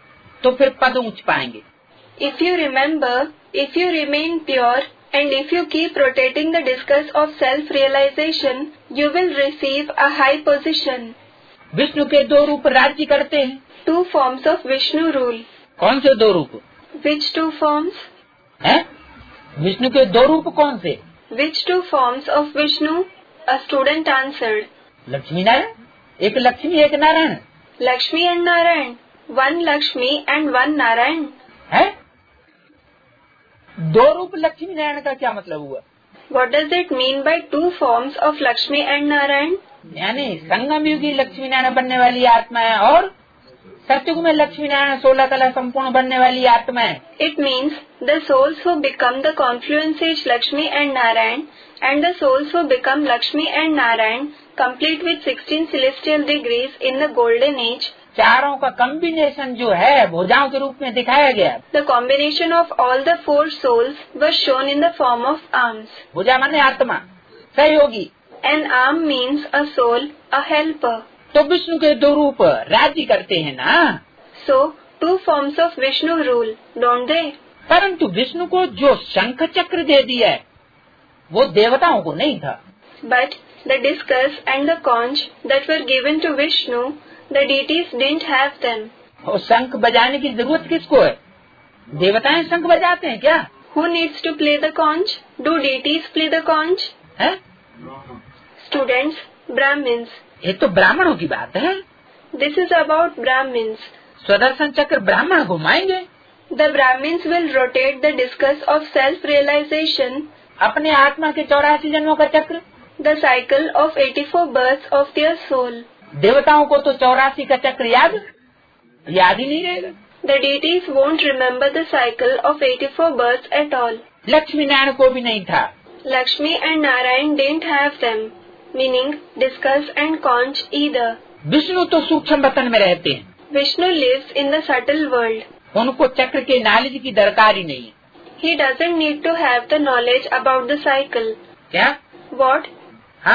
तो फिर पद ऊंच पाएंगे। If you remember, if you remain pure and if you keep rotating the discus of self-realization, you will receive a high position. Vishnu के दो रूप राज्य करते हैं। Two forms of Vishnu rule. कौन से दो रूप? Which two forms? हैं? विष्णु के दो रूप कौन से? Which two forms of Vishnu? A student answered. Lakshmi Narayan, एक लक्ष्मी एक Narayan. Lakshmi and Narayan. One Lakshmi and one Narayan. है? दो रूप लक्ष्मी नारायण का क्या मतलब हुआ? What does it mean by two forms of Lakshmi and Narayan? यानी संगम युगी लक्ष्मी नारायण बनने वाली आत्मा है और सत्युग में लक्ष्मी नारायण सोलह कला संपूर्ण बनने वाली आत्मा है। It means the souls who become the confluence age Lakshmi and Narayan and the souls who become Lakshmi and Narayan complete with sixteen celestial degrees in the golden age. चारों का कॉम्बिनेशन जो है भुजाओं के रूप में दिखाया गया। The combination of all the four souls was shown in the form of arms. भुजा माने आत्मा, सहयोगी। An arm means a soul, a helper. तो विष्णु के दो रूप राज्य करते हैं ना। So two forms of Vishnu rule, don't they? परंतु विष्णु को जो शंख चक्र दे दिया है वो देवताओं को नहीं था। But the discus and the conch that were given to Vishnu, the deities didn't have them. और शंख बजाने की जरूरत किसको है? देवताएं शंख बजाते हैं क्या? Who needs to play the conch? Do deities play the conch? है? Students, Brahmins. ये तो ब्राह्मणों की बात है। This is about Brahmins. स्वदर्शन चक्र ब्राह्मण घुमाएंगे। The Brahmins will rotate the discus of self-realization, अपने आत्मा के चौरासी जन्मों का चक्र, the cycle of eighty-four births of their soul. देवताओं को तो चौरासी का चक्र याद याद ही नहीं रहेगा। The deities won't remember the cycle of eighty-four births at all. Lakshmi Narayan को भी नहीं था। Lakshmi and Narayan didn't have them, meaning discus and conch either. Vishnu तो सूक्ष्म वतन में रहते हैं। Vishnu lives in the subtle world. उनको चक्र के नॉलेज की दरकार ही नहीं है। He doesn't need to have the knowledge about the cycle. क्या? What? हाँ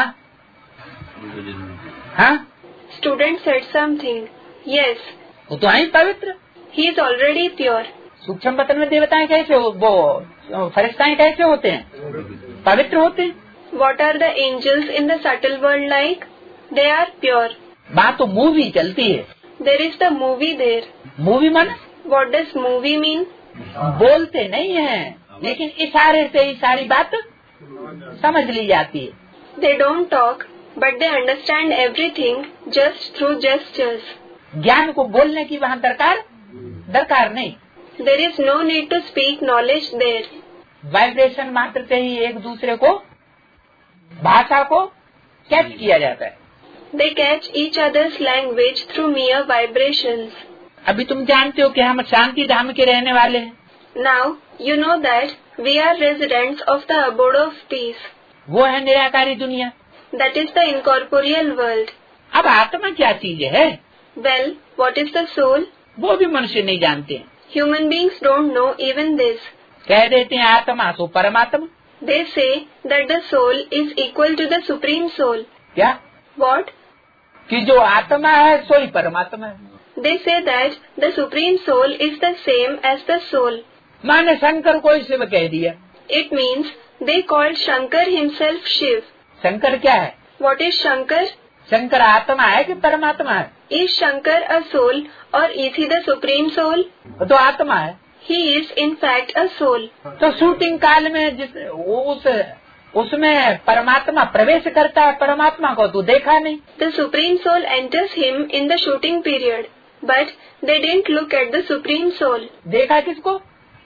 हाँ Student said something. Yes. वो तो है पवित्र। He is already pure. सूक्ष्म वतन में देवताएं कैसे हो, वो फरिश्ताएं कैसे होते हैं? पवित्र होते हैं। What are the angels in the subtle world like? They are pure. बात तो मूवी चलती है। There is the movie there. Movie मन What does movie mean? बोलते नहीं है, लेकिन इशारे से ही सारी बात समझ ली जाती है। They don't talk, but they understand everything just through gestures. ज्ञान को बोलने की वहाँ दरकार दरकार नहीं। There is no need to speak knowledge there. Vibration मात्र से ही एक दूसरे को भाषा को कैच किया जाता है। They catch each other's language through mere vibrations. अभी तुम जानते हो कि हम शांति धाम के रहने वाले हैं। Now you know that we are residents of the abode of peace. वो है निराकारी दुनिया। That is the incorporeal world. अब आत्मा क्या चीज है? Well, what is the soul? वो भी मनुष्य नहीं जानते हैं। Human beings don't know even this. कह देते हैं आत्मा सो परमात्मा। They say that the soul is equal to the supreme soul. क्या? What? कि जो आत्मा है सो ही परमात्मा है। They say that the supreme soul is the same as the soul. माने शंकर को शिव कह दिया। It means they called Shankar himself Shiv. Shankar क्या है? What is Shankar? शंकर आत्मा है कि परमात्मा है? Is Shankar a soul or is he the supreme soul? तो आत्मा है। He is in fact a soul. तो शूटिंग काल में जिस उस उसमें परमात्मा प्रवेश करता है, परमात्मा को तो देखा नहीं। The supreme soul enters him in the shooting period, but they didn't look at the supreme soul. देखा किसको?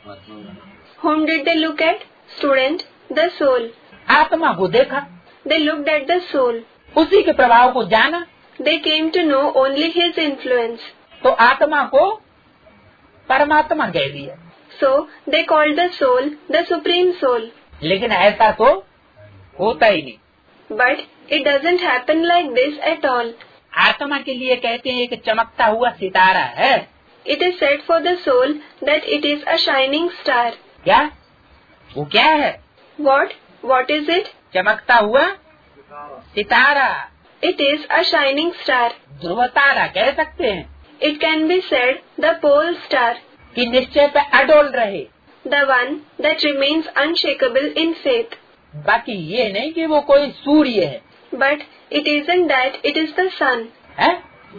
Whom did they look at? Student, the soul. आत्मा को देखा। They looked at the soul. उसी के प्रभाव को जाना। They came to know only his influence. तो आत्मा को परमात्मा कह दिया। So they called the soul the supreme soul. लेकिन ऐसा तो होता ही नहीं। But it doesn't happen like this at all. आत्मा के लिए कहते हैं एक चमकता हुआ सितारा है। It is said for the soul that it is a shining star. क्या? वो क्या है? What? What is it? चमकता हुआ सितारा। It is a shining star. ध्रुव तारा कह सकते हैं। It can be said the pole star. कि निश्चय पे अडोल रहे। The one that remains unshakable in faith. बाकी ये नहीं कि वो कोई सूर्य है। But it isn't that it is the sun. है?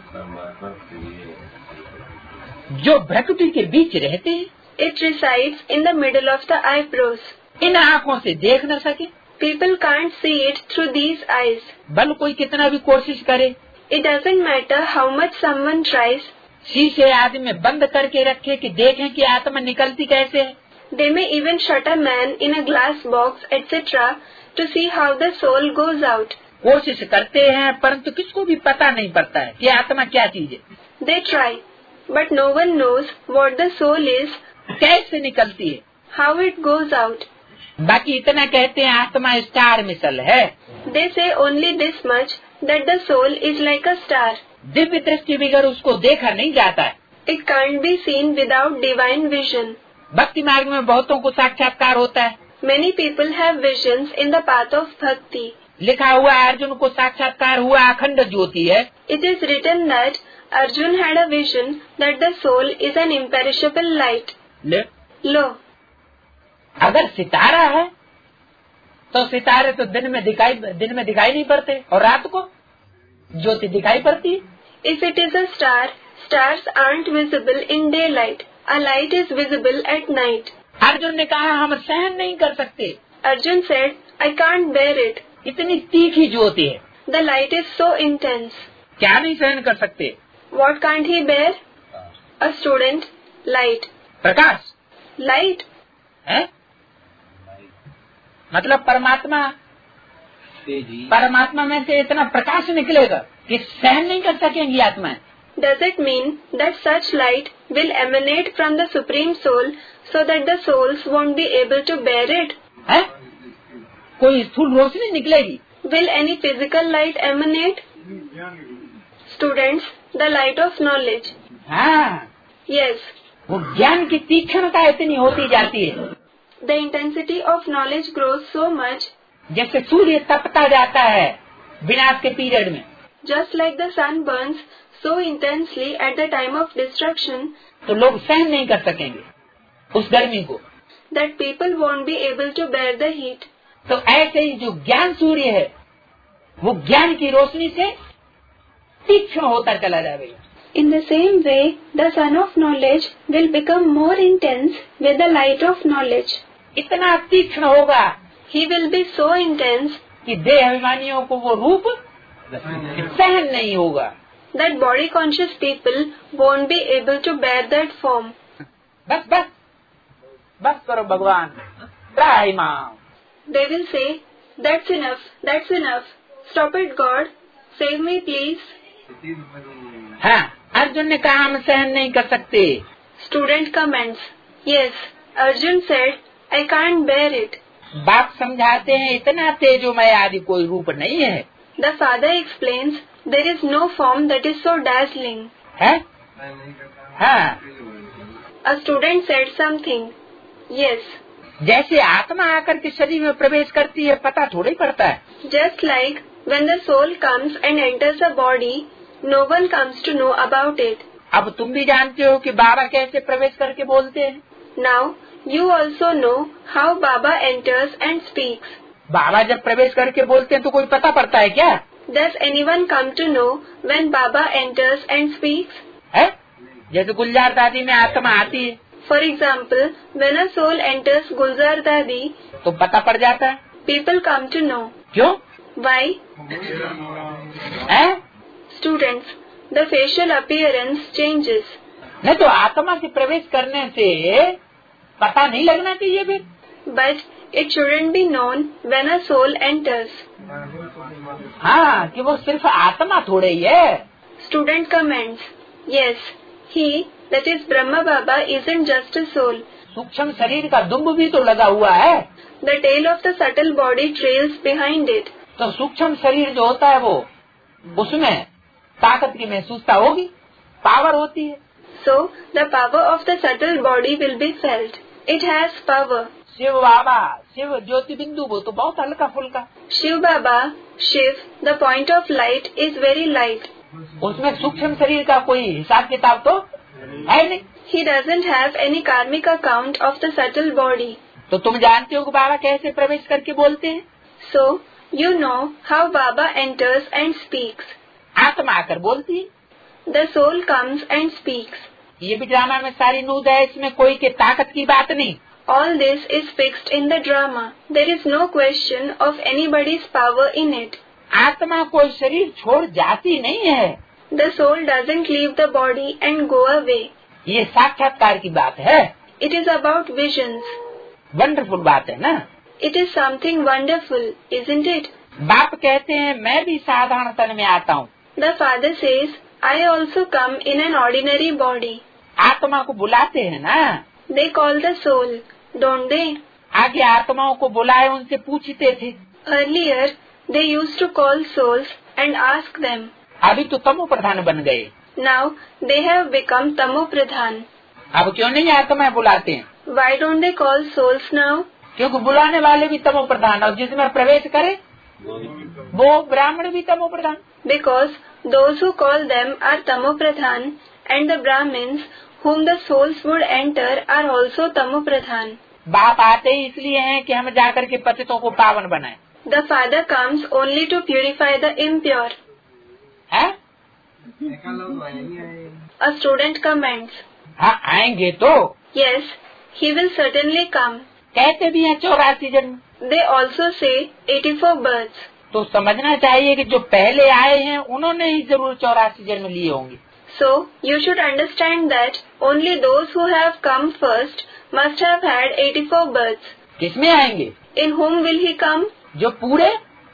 जो भ्रकुटी के बीच रहते हैं। It resides in the middle of the eyebrows. इन आँखों से देख न सके। People can't see it through these eyes. भले कोई कितना भी कोशिश करे। It doesn't matter how much someone tries. शीशे आदि में बंद करके रखे कि देखें कि आत्मा निकलती कैसे है। They may even shut a man in a glass box, et cetera, to see how the soul goes out. कोशिश करते हैं, परंतु किसको भी पता नहीं पड़ता है कि आत्मा क्या चीज है। They try, but no one knows what the soul is, कैसे निकलती है, how it goes out. बाकी इतना कहते हैं आत्मा स्टार मिसल है। They say only this much, that the soul is like a star. Divya दृष्टि बगैर उसको देखा नहीं जाता है। It can't be seen without divine vision. भक्ति मार्ग में बहुतों को साक्षात्कार होता है। Many people have visions in the path of bhakti. लिखा हुआ अर्जुन को साक्षात्कार हुआ अखंड ज्योति है। It is written that Arjun had a vision that the soul is an imperishable light. ले लो, अगर सितारा है तो सितारे तो दिन में दिखाई दिन में दिखाई नहीं पड़ते और रात को ज्योति दिखाई पड़ती है। if it is a star, stars aren't visible in daylight. A light is visible at night. Arjun ने कहा हम सहन नहीं कर सकते। Arjun said, I can't bear it. इतनी तीखी ज्योति है। The light is so intense. क्या नहीं सहन कर सकते? What can't he bear? A student, light. Prakash, Light. है? मतलब परमात्मा परमात्मा में से इतना प्रकाश निकलेगा कि सहन नहीं कर सकेंगी आत्माएं। Does it mean that such light will emanate from the Supreme Soul so that the souls won't be able to bear it? है? कोई स्थूल रोशनी निकलेगी? Will any physical light emanate? Students, the light of knowledge. हाँ, Yes, वो ज्ञान की तीक्ष्णता इतनी होती जाती है the intensity of knowledge grows so much, जैसे सूर्य तपता जाता है विनाश के पीरियड में, just like the sun burns so intensely at the time of destruction, तो लोग सहन नहीं कर सकेंगे उस गर्मी को। that people won't be able to bear the heat. तो ऐसे ही जो ज्ञान सूर्य है वो ज्ञान की रोशनी से तीक्ष्ण होता चला जाएगा। In the same way, the sun of knowledge will become more intense with the light of knowledge. इतना तीक्ष्ण होगा He will be so intense कि देह अभिमानियों को वो रूप सहन नहीं होगा। that body conscious people won't be able to bear that form. बस बस बस करो भगवान, त्राहि माम। They will say, that's enough, that's enough. Stop it, God. Save me, please. हाँ, अर्जुन ने कहा हम सहन नहीं कर सकते। Student comments, yes, Arjun said, I can't bear it. बाप समझाते हैं इतना तेजोमय आदि कोई रूप नहीं है। The father explains, there is no form that is so dazzling. है? हाँ, A student said something. Yes, जैसे आत्मा आकर के शरीर में प्रवेश करती है पता थोड़ा ही पड़ता है। just like when the soul comes and enters a body, no one comes to know about it. अब तुम भी जानते हो कि बाबा कैसे प्रवेश करके बोलते हैं। Now, you also know how Baba enters and speaks. बाबा जब प्रवेश करके बोलते हैं तो कोई पता पड़ता है क्या? Does anyone come to know when Baba enters and speaks? है? जैसे गुलजार दादी में आत्मा आती है For example, when a soul enters Gulzar Dadi, तो पता पड़ जाता है। people come to know. क्यों? Why? है? Students, the facial appearance changes. नहीं तो आत्मा के प्रवेश करने से पता नहीं लगना चाहिए फिर। But it shouldn't be known when a soul enters. हाँ, कि वो सिर्फ आत्मा थोड़े ही है। Student comments, yes, he, that is Brahma Baba, isn't just a soul. सूक्ष्म शरीर का दुम्ब भी तो लगा हुआ है। The tail of the subtle body trails behind it. तो सूक्ष्म शरीर जो होता है वो उसमें ताकत की महसूसता होगी, पावर होती है। So, the power of the subtle body will be felt. It has power. Shiv बाबा, शिव ज्योति बिंदु वो तो बहुत हल्का फुल्का। Shiv Baba, Shiv, the point of light is very light. उसमें सूक्ष्म शरीर का कोई हिसाब किताब तो है नहीं। He doesn't have any karmic account of the subtle body. तो तुम जानते हो कि बाबा कैसे प्रवेश करके बोलते हैं। So, you know how Baba enters and speaks. आत्मा आकर बोलती है। The soul comes and speaks. ये भी ड्रामा में सारी नूद है, इसमें कोई के ताकत की बात नहीं। All this is fixed in the drama. There is no question of anybody's power in it. आत्मा कोई शरीर छोड़ जाती नहीं है। The soul doesn't leave the body and go away. ये साक्षात्कार की बात है। It is about visions. Wonderful बात है ना। It is something wonderful, isn't it? बाप कहते हैं मैं भी साधारण तन में आता हूँ। The father says, I also come in an ordinary body. आत्मा को बुलाते हैं ना। They call the soul, don't they? आगे आत्माओं को बुलाए उनसे पूछते थे। Earlier, they used to call souls and ask them. अभी तो तमो प्रधान बन गए। Now, they have become Tamo Pradhan. अब क्यों नहीं आत्मा बुलाते हैं? Why don't they call souls now? क्योंकि बुलाने वाले भी तमो प्रधान और जिसमें प्रवेश करे वो ब्राह्मण भी तमो प्रधान। Because those who call them are Tamo Pradhan and the Brahmins whom the souls would enter are also Tamo Pradhan. बाप आते ही इसलिए हैं कि हम जाकर के पतितों को पावन बनाएं। The father comes only to purify the impure. है? A student comments, हाँ आएंगे तो। yes, he will certainly come. कहते भी हैं चौरासी जन्म। They also say eighty-four births. तो समझना चाहिए कि जो पहले आए हैं उन्होंने ही जरूर चौरासी जन्म लिए होंगे। So, you should understand that only those who have come first must have had eighty-four births. किसमें आएंगे? In whom will he come? जो पूरे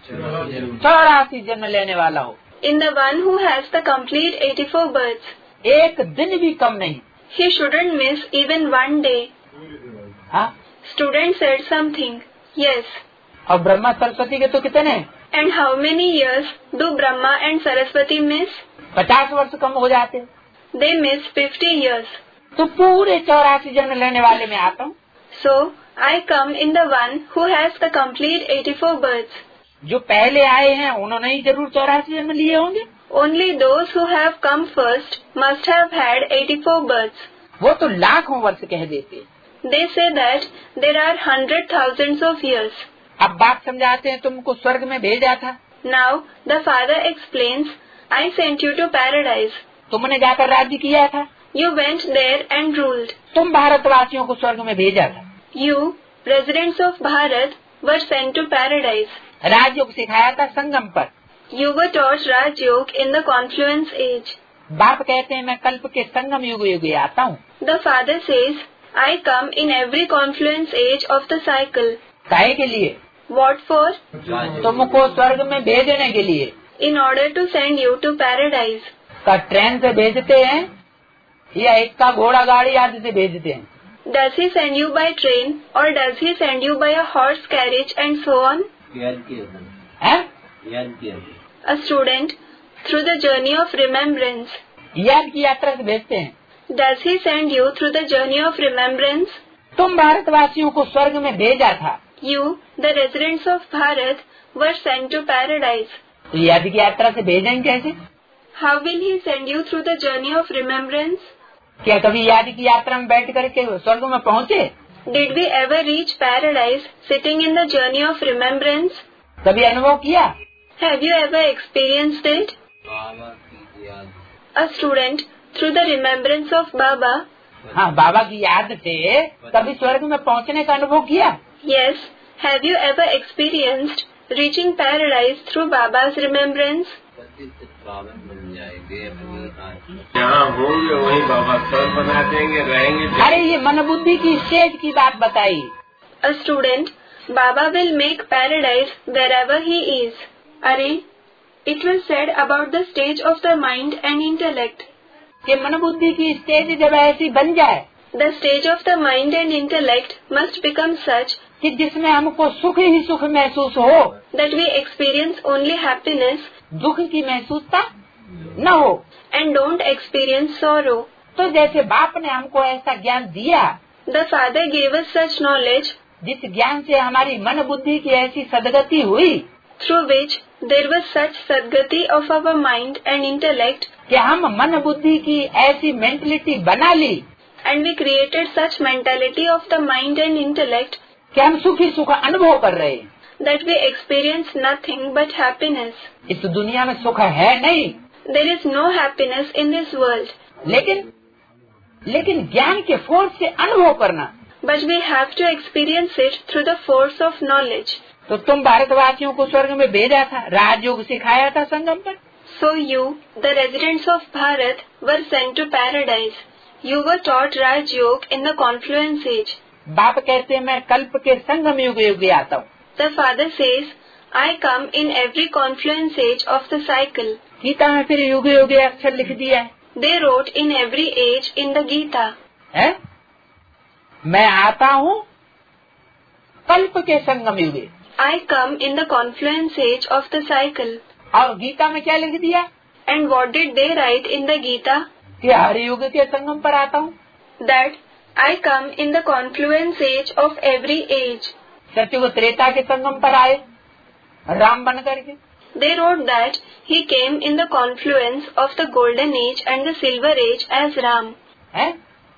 चौरासी जन्म लेने वाला हो। In the one who has the complete eighty-four births. एक दिन भी कम नहीं। He shouldn't miss even one day. हाँ? Student said something. Yes. और ब्रह्मा सरस्वती के तो कितने? And how many years do Brahma and Saraswati miss? पचास वर्ष कम हो जाते। They miss fifty years. तो पूरे चौरासी जन्म लेने वाले में आता हूँ। So, I come in the one who has the complete eighty-four births. जो पहले आए हैं उन्होंने ही जरूर चौरासी जन्म लिए होंगे। Only those who have come first must have had eighty-four births. वो तो लाखों वर्ष कह देते। They say that there are hundred thousands of years. अब बात समझाते हैं, तुमको स्वर्ग में भेजा था। Now, the father explains, I sent you to paradise. तुमने जाकर राज्य किया था। You went there and ruled. तुम भारतवासियों को स्वर्ग में भेजा था। You, residents of Bharat, were sent to paradise. राजयोग सिखाया था संगम पर। You were taught Raj Yoga in the confluence age. बाप कहते हैं मैं कल्प के संगम युग युग आता हूँ। The father says, I come in every confluence age of the cycle. काहे के लिए? What for? तुमको स्वर्ग में भेजने के लिए। In order to send you to paradise. का ट्रेन से भेजते हैं या एक का घोड़ा गाड़ी आदि से भेजते हैं? Does he send you by train or does he send you by a horse carriage and so on? हैं? A student, through the journey of remembrance. याद की यात्रा से भेजते हैं। Does he send you through the journey of remembrance? तुम भारतवासियों को स्वर्ग में भेजा था। You, the residents of Bharat, were sent to paradise. तो याद की यात्रा से भेजेंगे कैसे? How will he send you through the journey of remembrance? क्या कभी याद की यात्रा में बैठ करके स्वर्ग में पहुँचे? Did we ever reach paradise sitting in the journey of remembrance? कभी अनुभव किया? Have you ever experienced it? A student, through the remembrance of Baba. हाँ, बाबा की याद से कभी स्वर्ग में पहुँचने का अनुभव किया? Yes. Have you ever experienced reaching paradise through Baba's remembrance? जहाँ होंगे वहीं बाबा स्वर्ग बना देंगे, रहेंगे। अरे ये मन बुद्धि की स्टेज की बात बताई। A student, Baba will make paradise wherever he is. अरे, it was said about the stage of the mind and intellect. कि मन बुद्धि की स्टेज जब ऐसी बन जाए, The stage of the mind and intellect must become such कि जिसमें हमको सुख ही सुख महसूस हो, that we experience only happiness, दुख की महसूसता न हो, and don't experience sorrow. तो जैसे बाप ने हमको ऐसा ज्ञान दिया, The Father gave us such knowledge, जिस ज्ञान से हमारी मन बुद्धि की ऐसी सदगति हुई through which there was such sadgati of our mind and intellect, कि हम मन बुद्धि की ऐसी मेंटलिटी बना ली and we created such mentality of the mind and intellect कि हम सुख ही सुख अनुभव कर रहे हैं। that we experience nothing but happiness. इस दुनिया में सुख है नहीं, There is no happiness in this world, लेकिन लेकिन ज्ञान के फोर्स से अनुभव करना। but we have to experience it through the force of knowledge. तो तुम भारतवासियों को स्वर्ग में भेजा था, राजयोग सिखाया था संगम पर। So you, the residents of Bharat, were sent to paradise. You were taught Raj Yoga in the confluence age. बाप कहते हैं मैं कल्प के संगम युग युग आता हूँ। The father says, I come in every confluence age of the cycle. Gita में फिर युग युग अक्षर लिख दिया है। They wrote in every age in the Gita. है? मैं आता हूँ कल्प के संगम युग। I come in the confluence age of the cycle. और गीता में क्या लिख दिया? And what did they write in the Gita? कि हर युग के संगम पर आता हूँ। That I come in the confluence age of every age. सत्युग त्रेता के संगम पर आए राम बन करके। They wrote that he came in the confluence of the golden age and the silver age as Ram. है?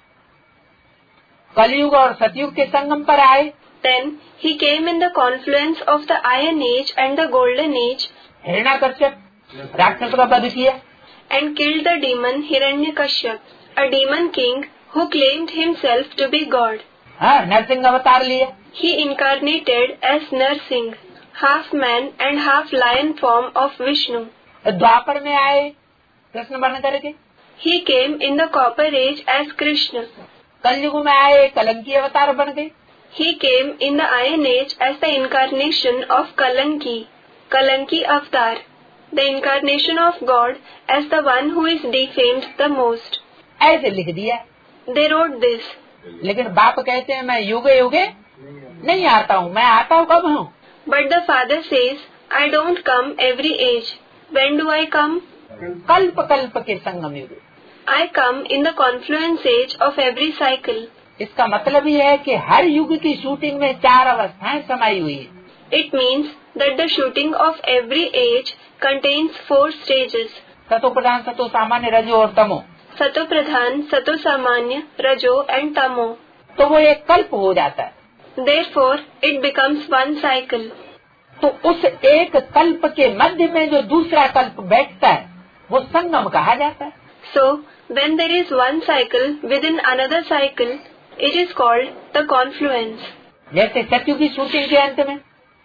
कलयुग और सतयुग के संगम पर आए। Then he came in the confluence of the iron age and the golden age. Hiranyakashyap राक्षस का वध किया। And killed the demon Hiranyakashyap, a demon king who claimed himself to be God. हाँ, नरसिंह अवतार लिया। He incarnated as Narsingh, half man and half lion form of Vishnu. द्वापर में आए कृष्ण बन करके। He came in the Copper Age as Krishna. कलयुग में आए कलंकी अवतार बन गए। He came in the Iron Age as the incarnation of Kalanki, Kalanki Avatar, the incarnation of God as the one who is defamed the most. ऐसे लिख दिया। They wrote this. लेकिन बाप कहते हैं मैं युगे युगे नहीं आता हूँ, मैं आता हूँ कब हूँ? But the father says, I don't come every age. When do I come? कल्प कल्प के संगम युग। I come in the confluence age of every cycle. इसका मतलब ये है कि हर युग की शूटिंग में चार अवस्थाएं समाई हुई है। It means that the shooting of every age contains four stages. सतो प्रधान सतो सामान्य रजो और तमो। Sato Pradhan, Sato Samanya, Rajo and Tamo. तो वो एक कल्प हो जाता है। Therefore, it becomes one cycle. तो उस एक कल्प के मध्य में जो दूसरा कल्प बैठता है वो संगम कहा जाता है। So, when there is one cycle within another cycle, it is called the confluence. जैसे सत्यु की शूटिंग के अंत में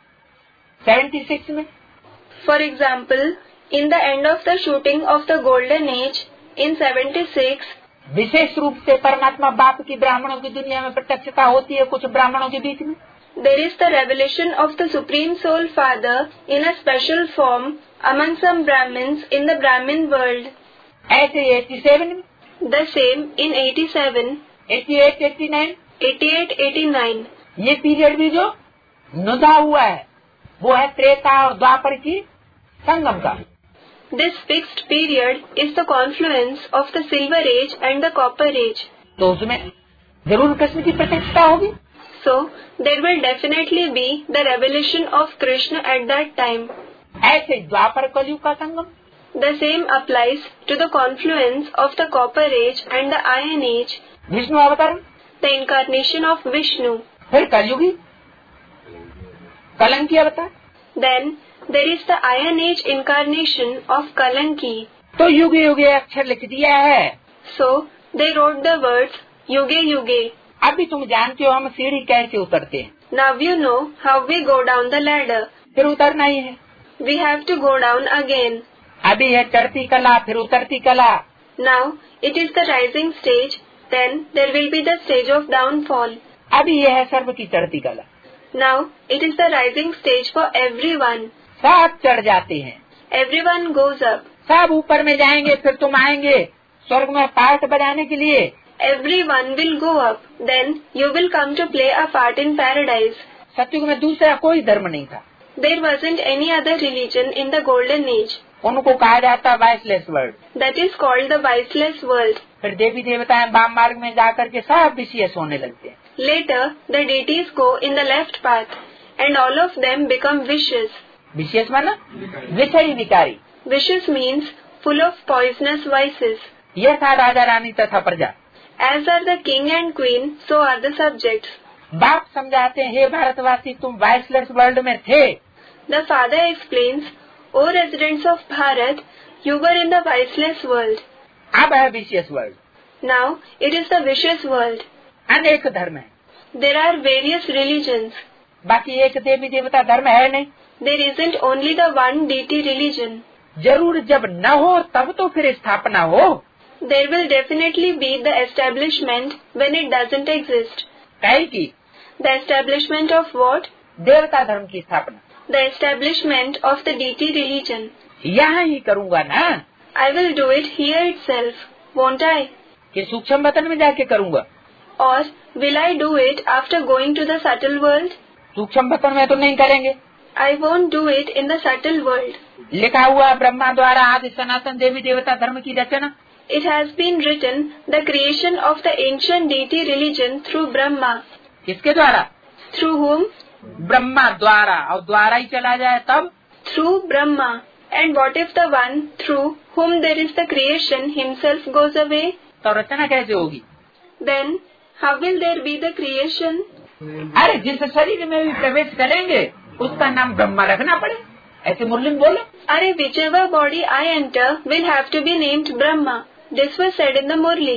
छिहत्तर में, For example, in the end of the shooting of the Golden Age, in seventy-six, विशेष रूप से परमात्मा बाप की ब्राह्मणों की दुनिया में प्रत्यक्षता होती है कुछ ब्राह्मणों के बीच में। there is the revelation of the Supreme Soul Father in a special form among some Brahmins in the Brahmin world. ऐसे सत्तासी में, The same in eighty-seven, अट्ठासी, उन्यासी, eighty-eight, eighty-nine. ये पीरियड भी जो नुदा हुआ है वो है त्रेता और द्वापर की संगम का। This fixed period is the confluence of the Silver Age and the Copper Age. तो उसमें जरूर कृष्ण की प्रत्यक्षता होगी। So, there will definitely be the revelation of Krishna at that time. ऐसे द्वापर कलयुग का संगम, The same applies to the confluence of the Copper Age and the Iron Age, Vishnu अवतरण, the incarnation of Vishnu. फिर कलयुगी कलंकी अवतार, Then, there is the Iron Age incarnation of Kalanki. तो युगे युगे अक्षर लिख दिया है। So, they wrote the words Yuge Yuge. अभी तुम जानते हो हम सीढ़ी कैसे उतरते हैं। Now you know how we go down the ladder. फिर उतरना ही है। We have to go down again. अभी है चढ़ती कला, फिर उतरती कला। Now, it is the rising stage, then there will be the stage of downfall. अभी यह है सर्व की चढ़ती कला। Now, it is the rising stage for everyone. सब चढ़ जाते हैं, Everyone goes up. सब ऊपर में जाएंगे, फिर तुम आएंगे स्वर्ग में पार्ट बजाने के लिए। Everyone will go up. Then, you will come to play a part in paradise. सतयुग में दूसरा कोई धर्म नहीं था। There wasn't any other religion in the Golden Age. उनको कहा जाता viceless world. That is called the viceless world. फिर देवी देवताएं वाम मार्ग में जाकर के सब विशेष होने लगते हैं। Later, the deities go in the left path, and all of them become vicious. विशेष माना विषयी विकारी। Vicious means full of poisonous vices. यह था राजा रानी तथा प्रजा। As are the king and queen, so are the subjects. बाप समझाते हैं, हे भारतवासी तुम वाइसलेस वर्ल्ड में थे। The father explains, O residents of Bharat, you were in the viceless world. अब है विशेष world. Now, it is the vicious world. अनेक धर्म है, There are various religions. बाकी एक देवी देवता धर्म है नहीं। There isn't only the one deity religion. जरूर जब न हो तब तो फिर स्थापना हो। There will definitely be the establishment when it doesn't exist. कहीं की The establishment of what? देवता धर्म की स्थापना The establishment of the deity religion. यहाँ ही करूँगा ना I will do it here itself, won't I? कि सूक्ष्म वतन में जाके करूँगा। Or will I do it after going to the subtle world? सूक्ष्म वतन में तो नहीं करेंगे। I won't do it in the subtle world. लिखा हुआ ब्रह्मा द्वारा आदि सनातन देवी देवता धर्म की रचना। It has been written the creation of the ancient deity religion through Brahma. किसके द्वारा? Through whom? ब्रह्मा द्वारा, और द्वारा ही चला जाए तब Through Brahma. And what if the one through whom there is the creation himself goes away? तो रचना कैसे होगी? Then how will there be the creation? अरे जिस शरीर में भी प्रवेश करेंगे उसका नाम ब्रह्मा रखना पड़े, ऐसे मुरली में बोलो। Are whichever body I enter will have to be named Brahma. This was said in the Murli.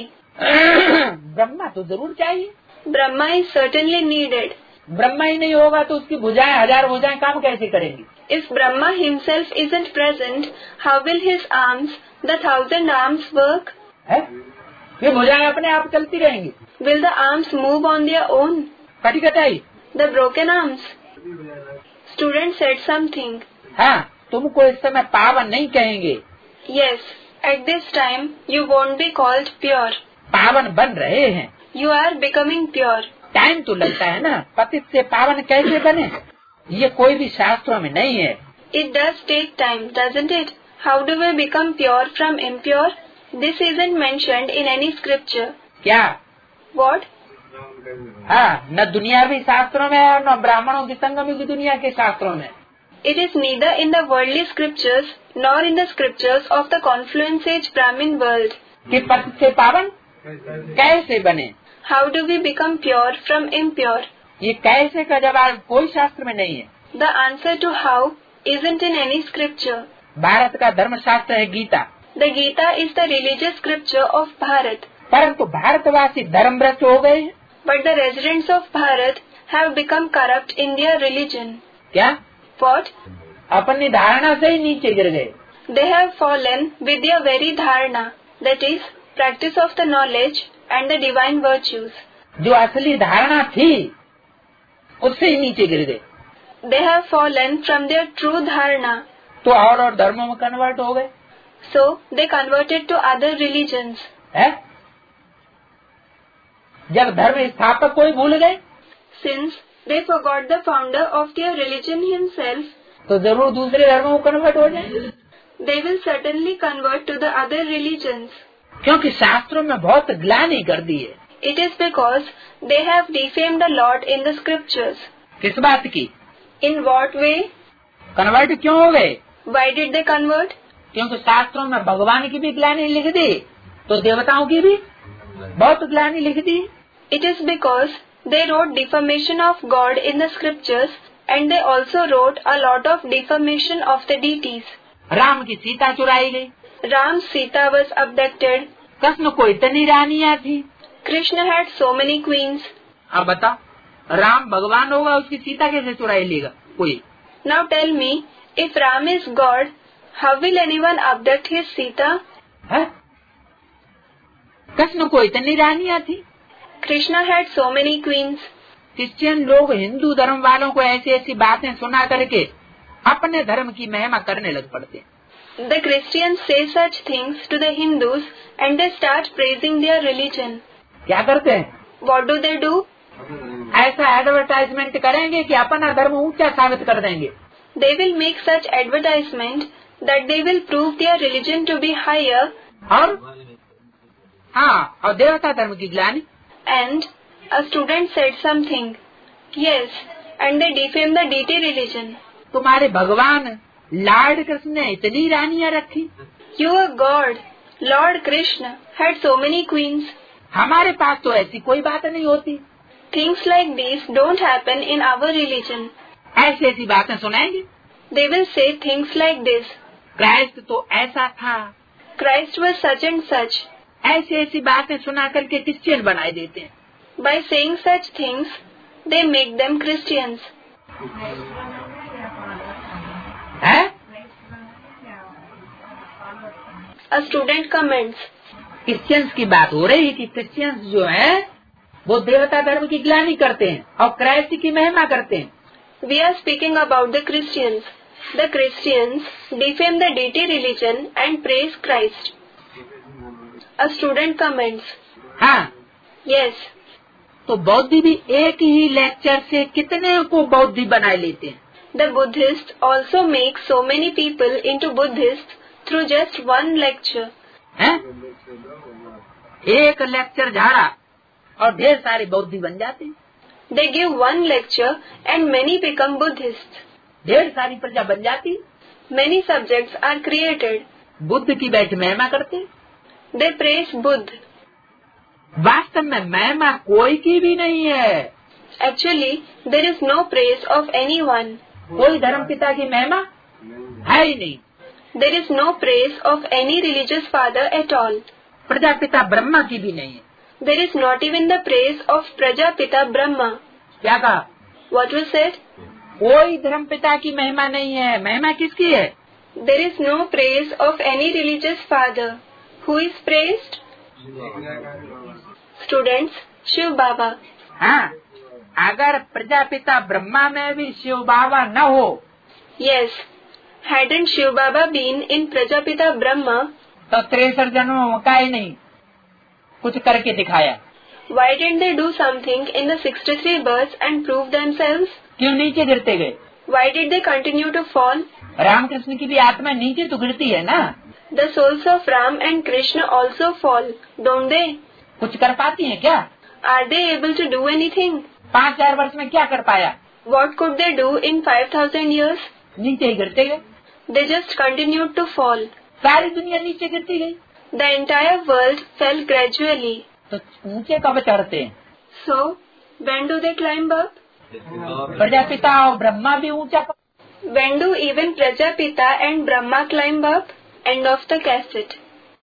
Brahma तो जरूर चाहिए। Brahma is certainly needed. Brahma ही नहीं होगा तो उसकी भुजाएं हजार भुजाएं काम कैसे करेंगी? If Brahma himself isn't present, how will his arms, the thousand arms, work? है? ये भुजाएं अपने आप चलती रहेंगी? Will the arms move on their own? कटी कटाई The broken arms. Student said something. हाँ, तुमको इस समय पावन नहीं कहेंगे। Yes, at this time you won't be called pure. पावन बन रहे हैं। You are becoming pure. Time तो लगता है ना, पतित से पावन कैसे बने? ये कोई भी शास्त्रों में नहीं है। It does take time, doesn't it? How do we become pure from impure? This isn't mentioned in any scripture. क्या? What? हाँ, न दुनियावी शास्त्रों में और न ब्राह्मणों की संगम की दुनिया के शास्त्रों में। It is neither in the worldly scriptures nor in the scriptures of the confluence age Brahmin world. कि पतित से पावन कैसे बने? How do we become pure from impure? ये कैसे का जवाब कोई शास्त्र में नहीं है। The answer to how isn't in any scripture. Bharat का धर्मशास्त्र है Gita. The Gita is the religious scripture of Bharat. परंतु भारतवासी धर्मभ्रष्ट हो गए हैं। But the residents of Bharat have become corrupt in their religion. क्या? What? अपनी धारणा से ही नीचे गिर गए। They have fallen with their very dharana, that is, practice of the knowledge and the divine virtues. जो असली धारणा थी उससे ही नीचे गिर गए। They have fallen from their true dharana. तो और और धर्मों में कन्वर्ट हो गए। So they converted to other religions. है? जब धर्म स्थापक को ही भूल गए Since they forgot the founder of their religion himself, तो जरूर दूसरे धर्मों में कन्वर्ट हो जाएंगे। they will certainly convert to the other religions. क्योंकि शास्त्रों में बहुत ग्लानि कर दी है। It is because they have defamed the Lord in the scriptures. किस बात की? In what way? कन्वर्ट क्यों हो गए? Why did they convert? क्योंकि शास्त्रों में भगवान की भी ग्लानि लिख दी तो देवताओं की भी बहुत ग्लानि लिख दी। It is because they wrote defamation of God in the scriptures and they also wrote a lot of defamation of the deities. Ram की सीता चुराई गई। Ram's Sita was abducted. Krishna को इतनी रानियां थी। Krishna had so many queens. अब बता, राम भगवान होगा उसकी सीता कैसे चुराई लेगा कोई? Now tell me, if Ram is God, how will anyone abduct his Sita? है? कृष्ण को इतनी रानियां थी। Krishna had so many queens. Christian लोग हिंदू धर्म वालों को ऐसी ऐसी बातें सुना करके अपने धर्म की महिमा करने लग पड़ते। The Christians say such things to the Hindus and they start praising their religion. क्या करते हैं? What do they do? ऐसा एडवर्टाइजमेंट करेंगे कि अपना धर्म ऊंचा साबित कर देंगे। They will make such advertisement that they will prove their religion to be higher. और हाँ, और देवता धर्म की ग्लानि। And a student said something. Yes, and they defame the deity religion. तुम्हारे भगवान लॉर्ड कृष्ण ने इतनी रानियां रखी। Your God, Lord Krishna, had so many queens. हमारे पास तो ऐसी कोई बात नहीं होती। Things like these don't happen in our religion. ऐसी ऐसी बातें सुनाएंगे। They will say things like this. Christ तो ऐसा था। Christ was such and such. ऐसी ऐसी बातें सुना करके क्रिश्चियन बनाए देते हैं। By saying such things, they make them Christians. है? A student comments. क्रिश्चियंस की बात हो रही है कि क्रिश्चियंस जो है वो देवता धर्म की ग्लानि करते हैं और क्राइस्ट की महिमा करते हैं। We are speaking about the Christians. The Christians defame the deity religion and praise Christ. A student comments. हाँ। Yes. तो बौद्धि भी एक ही लेक्चर से कितने को बौद्धि बनाए लेते हैं। The Buddhists also make so many people into Buddhists through just one lecture. हैं? एक लेक्चर झाड़ा और ढेर सारे बौद्धि बन जाते हैं। They give one lecture and many become Buddhists. ढेर सारी प्रजा बन जाती। Many subjects are created. Buddha की बैठ महिमा करते। They praise Buddha. वास्तव में महिमा कोई की भी नहीं है। Actually, there is no praise of anyone. कोई धर्म पिता की महिमा है ही नहीं। There is no praise of any religious father at all. Prajapita Brahma की भी नहीं है। There is not even the praise of Prajapita Brahma. क्या कहा? What was said? कोई धर्म पिता की महिमा नहीं है। महिमा किसकी है? There is no praise of any religious father. Who is praised? Students, Shiv Baba. हाँ, अगर प्रजापिता ब्रह्मा में भी शिव बाबा न हो, Yes, hadn't Shiv Baba been in Prajapita Brahma, तो तिरसठ जन्म का ही नहीं कुछ करके दिखाया। why didn't they do something in the sixty-three births and prove themselves? क्यों नीचे गिरते गए? Why did they continue to fall? Ramakrishna की भी आत्मा नीचे तो गिरती है ना। The souls of Ram and Krishna also fall, don't they? कुछ कर पाती हैं क्या? Are they able to do anything? पाँच हजार वर्ष में क्या कर पाया? What could they do in five thousand years? नीचे ही गिरते गए। They just continued to fall. सारी दुनिया नीचे गिरती गई। The entire world fell gradually. तो ऊंचे कब चढ़ते हैं? So, when do they climb up? Prajapita और ब्रह्मा भी ऊंचा कब? When do even Prajapita and Brahma climb up? End of the cassette.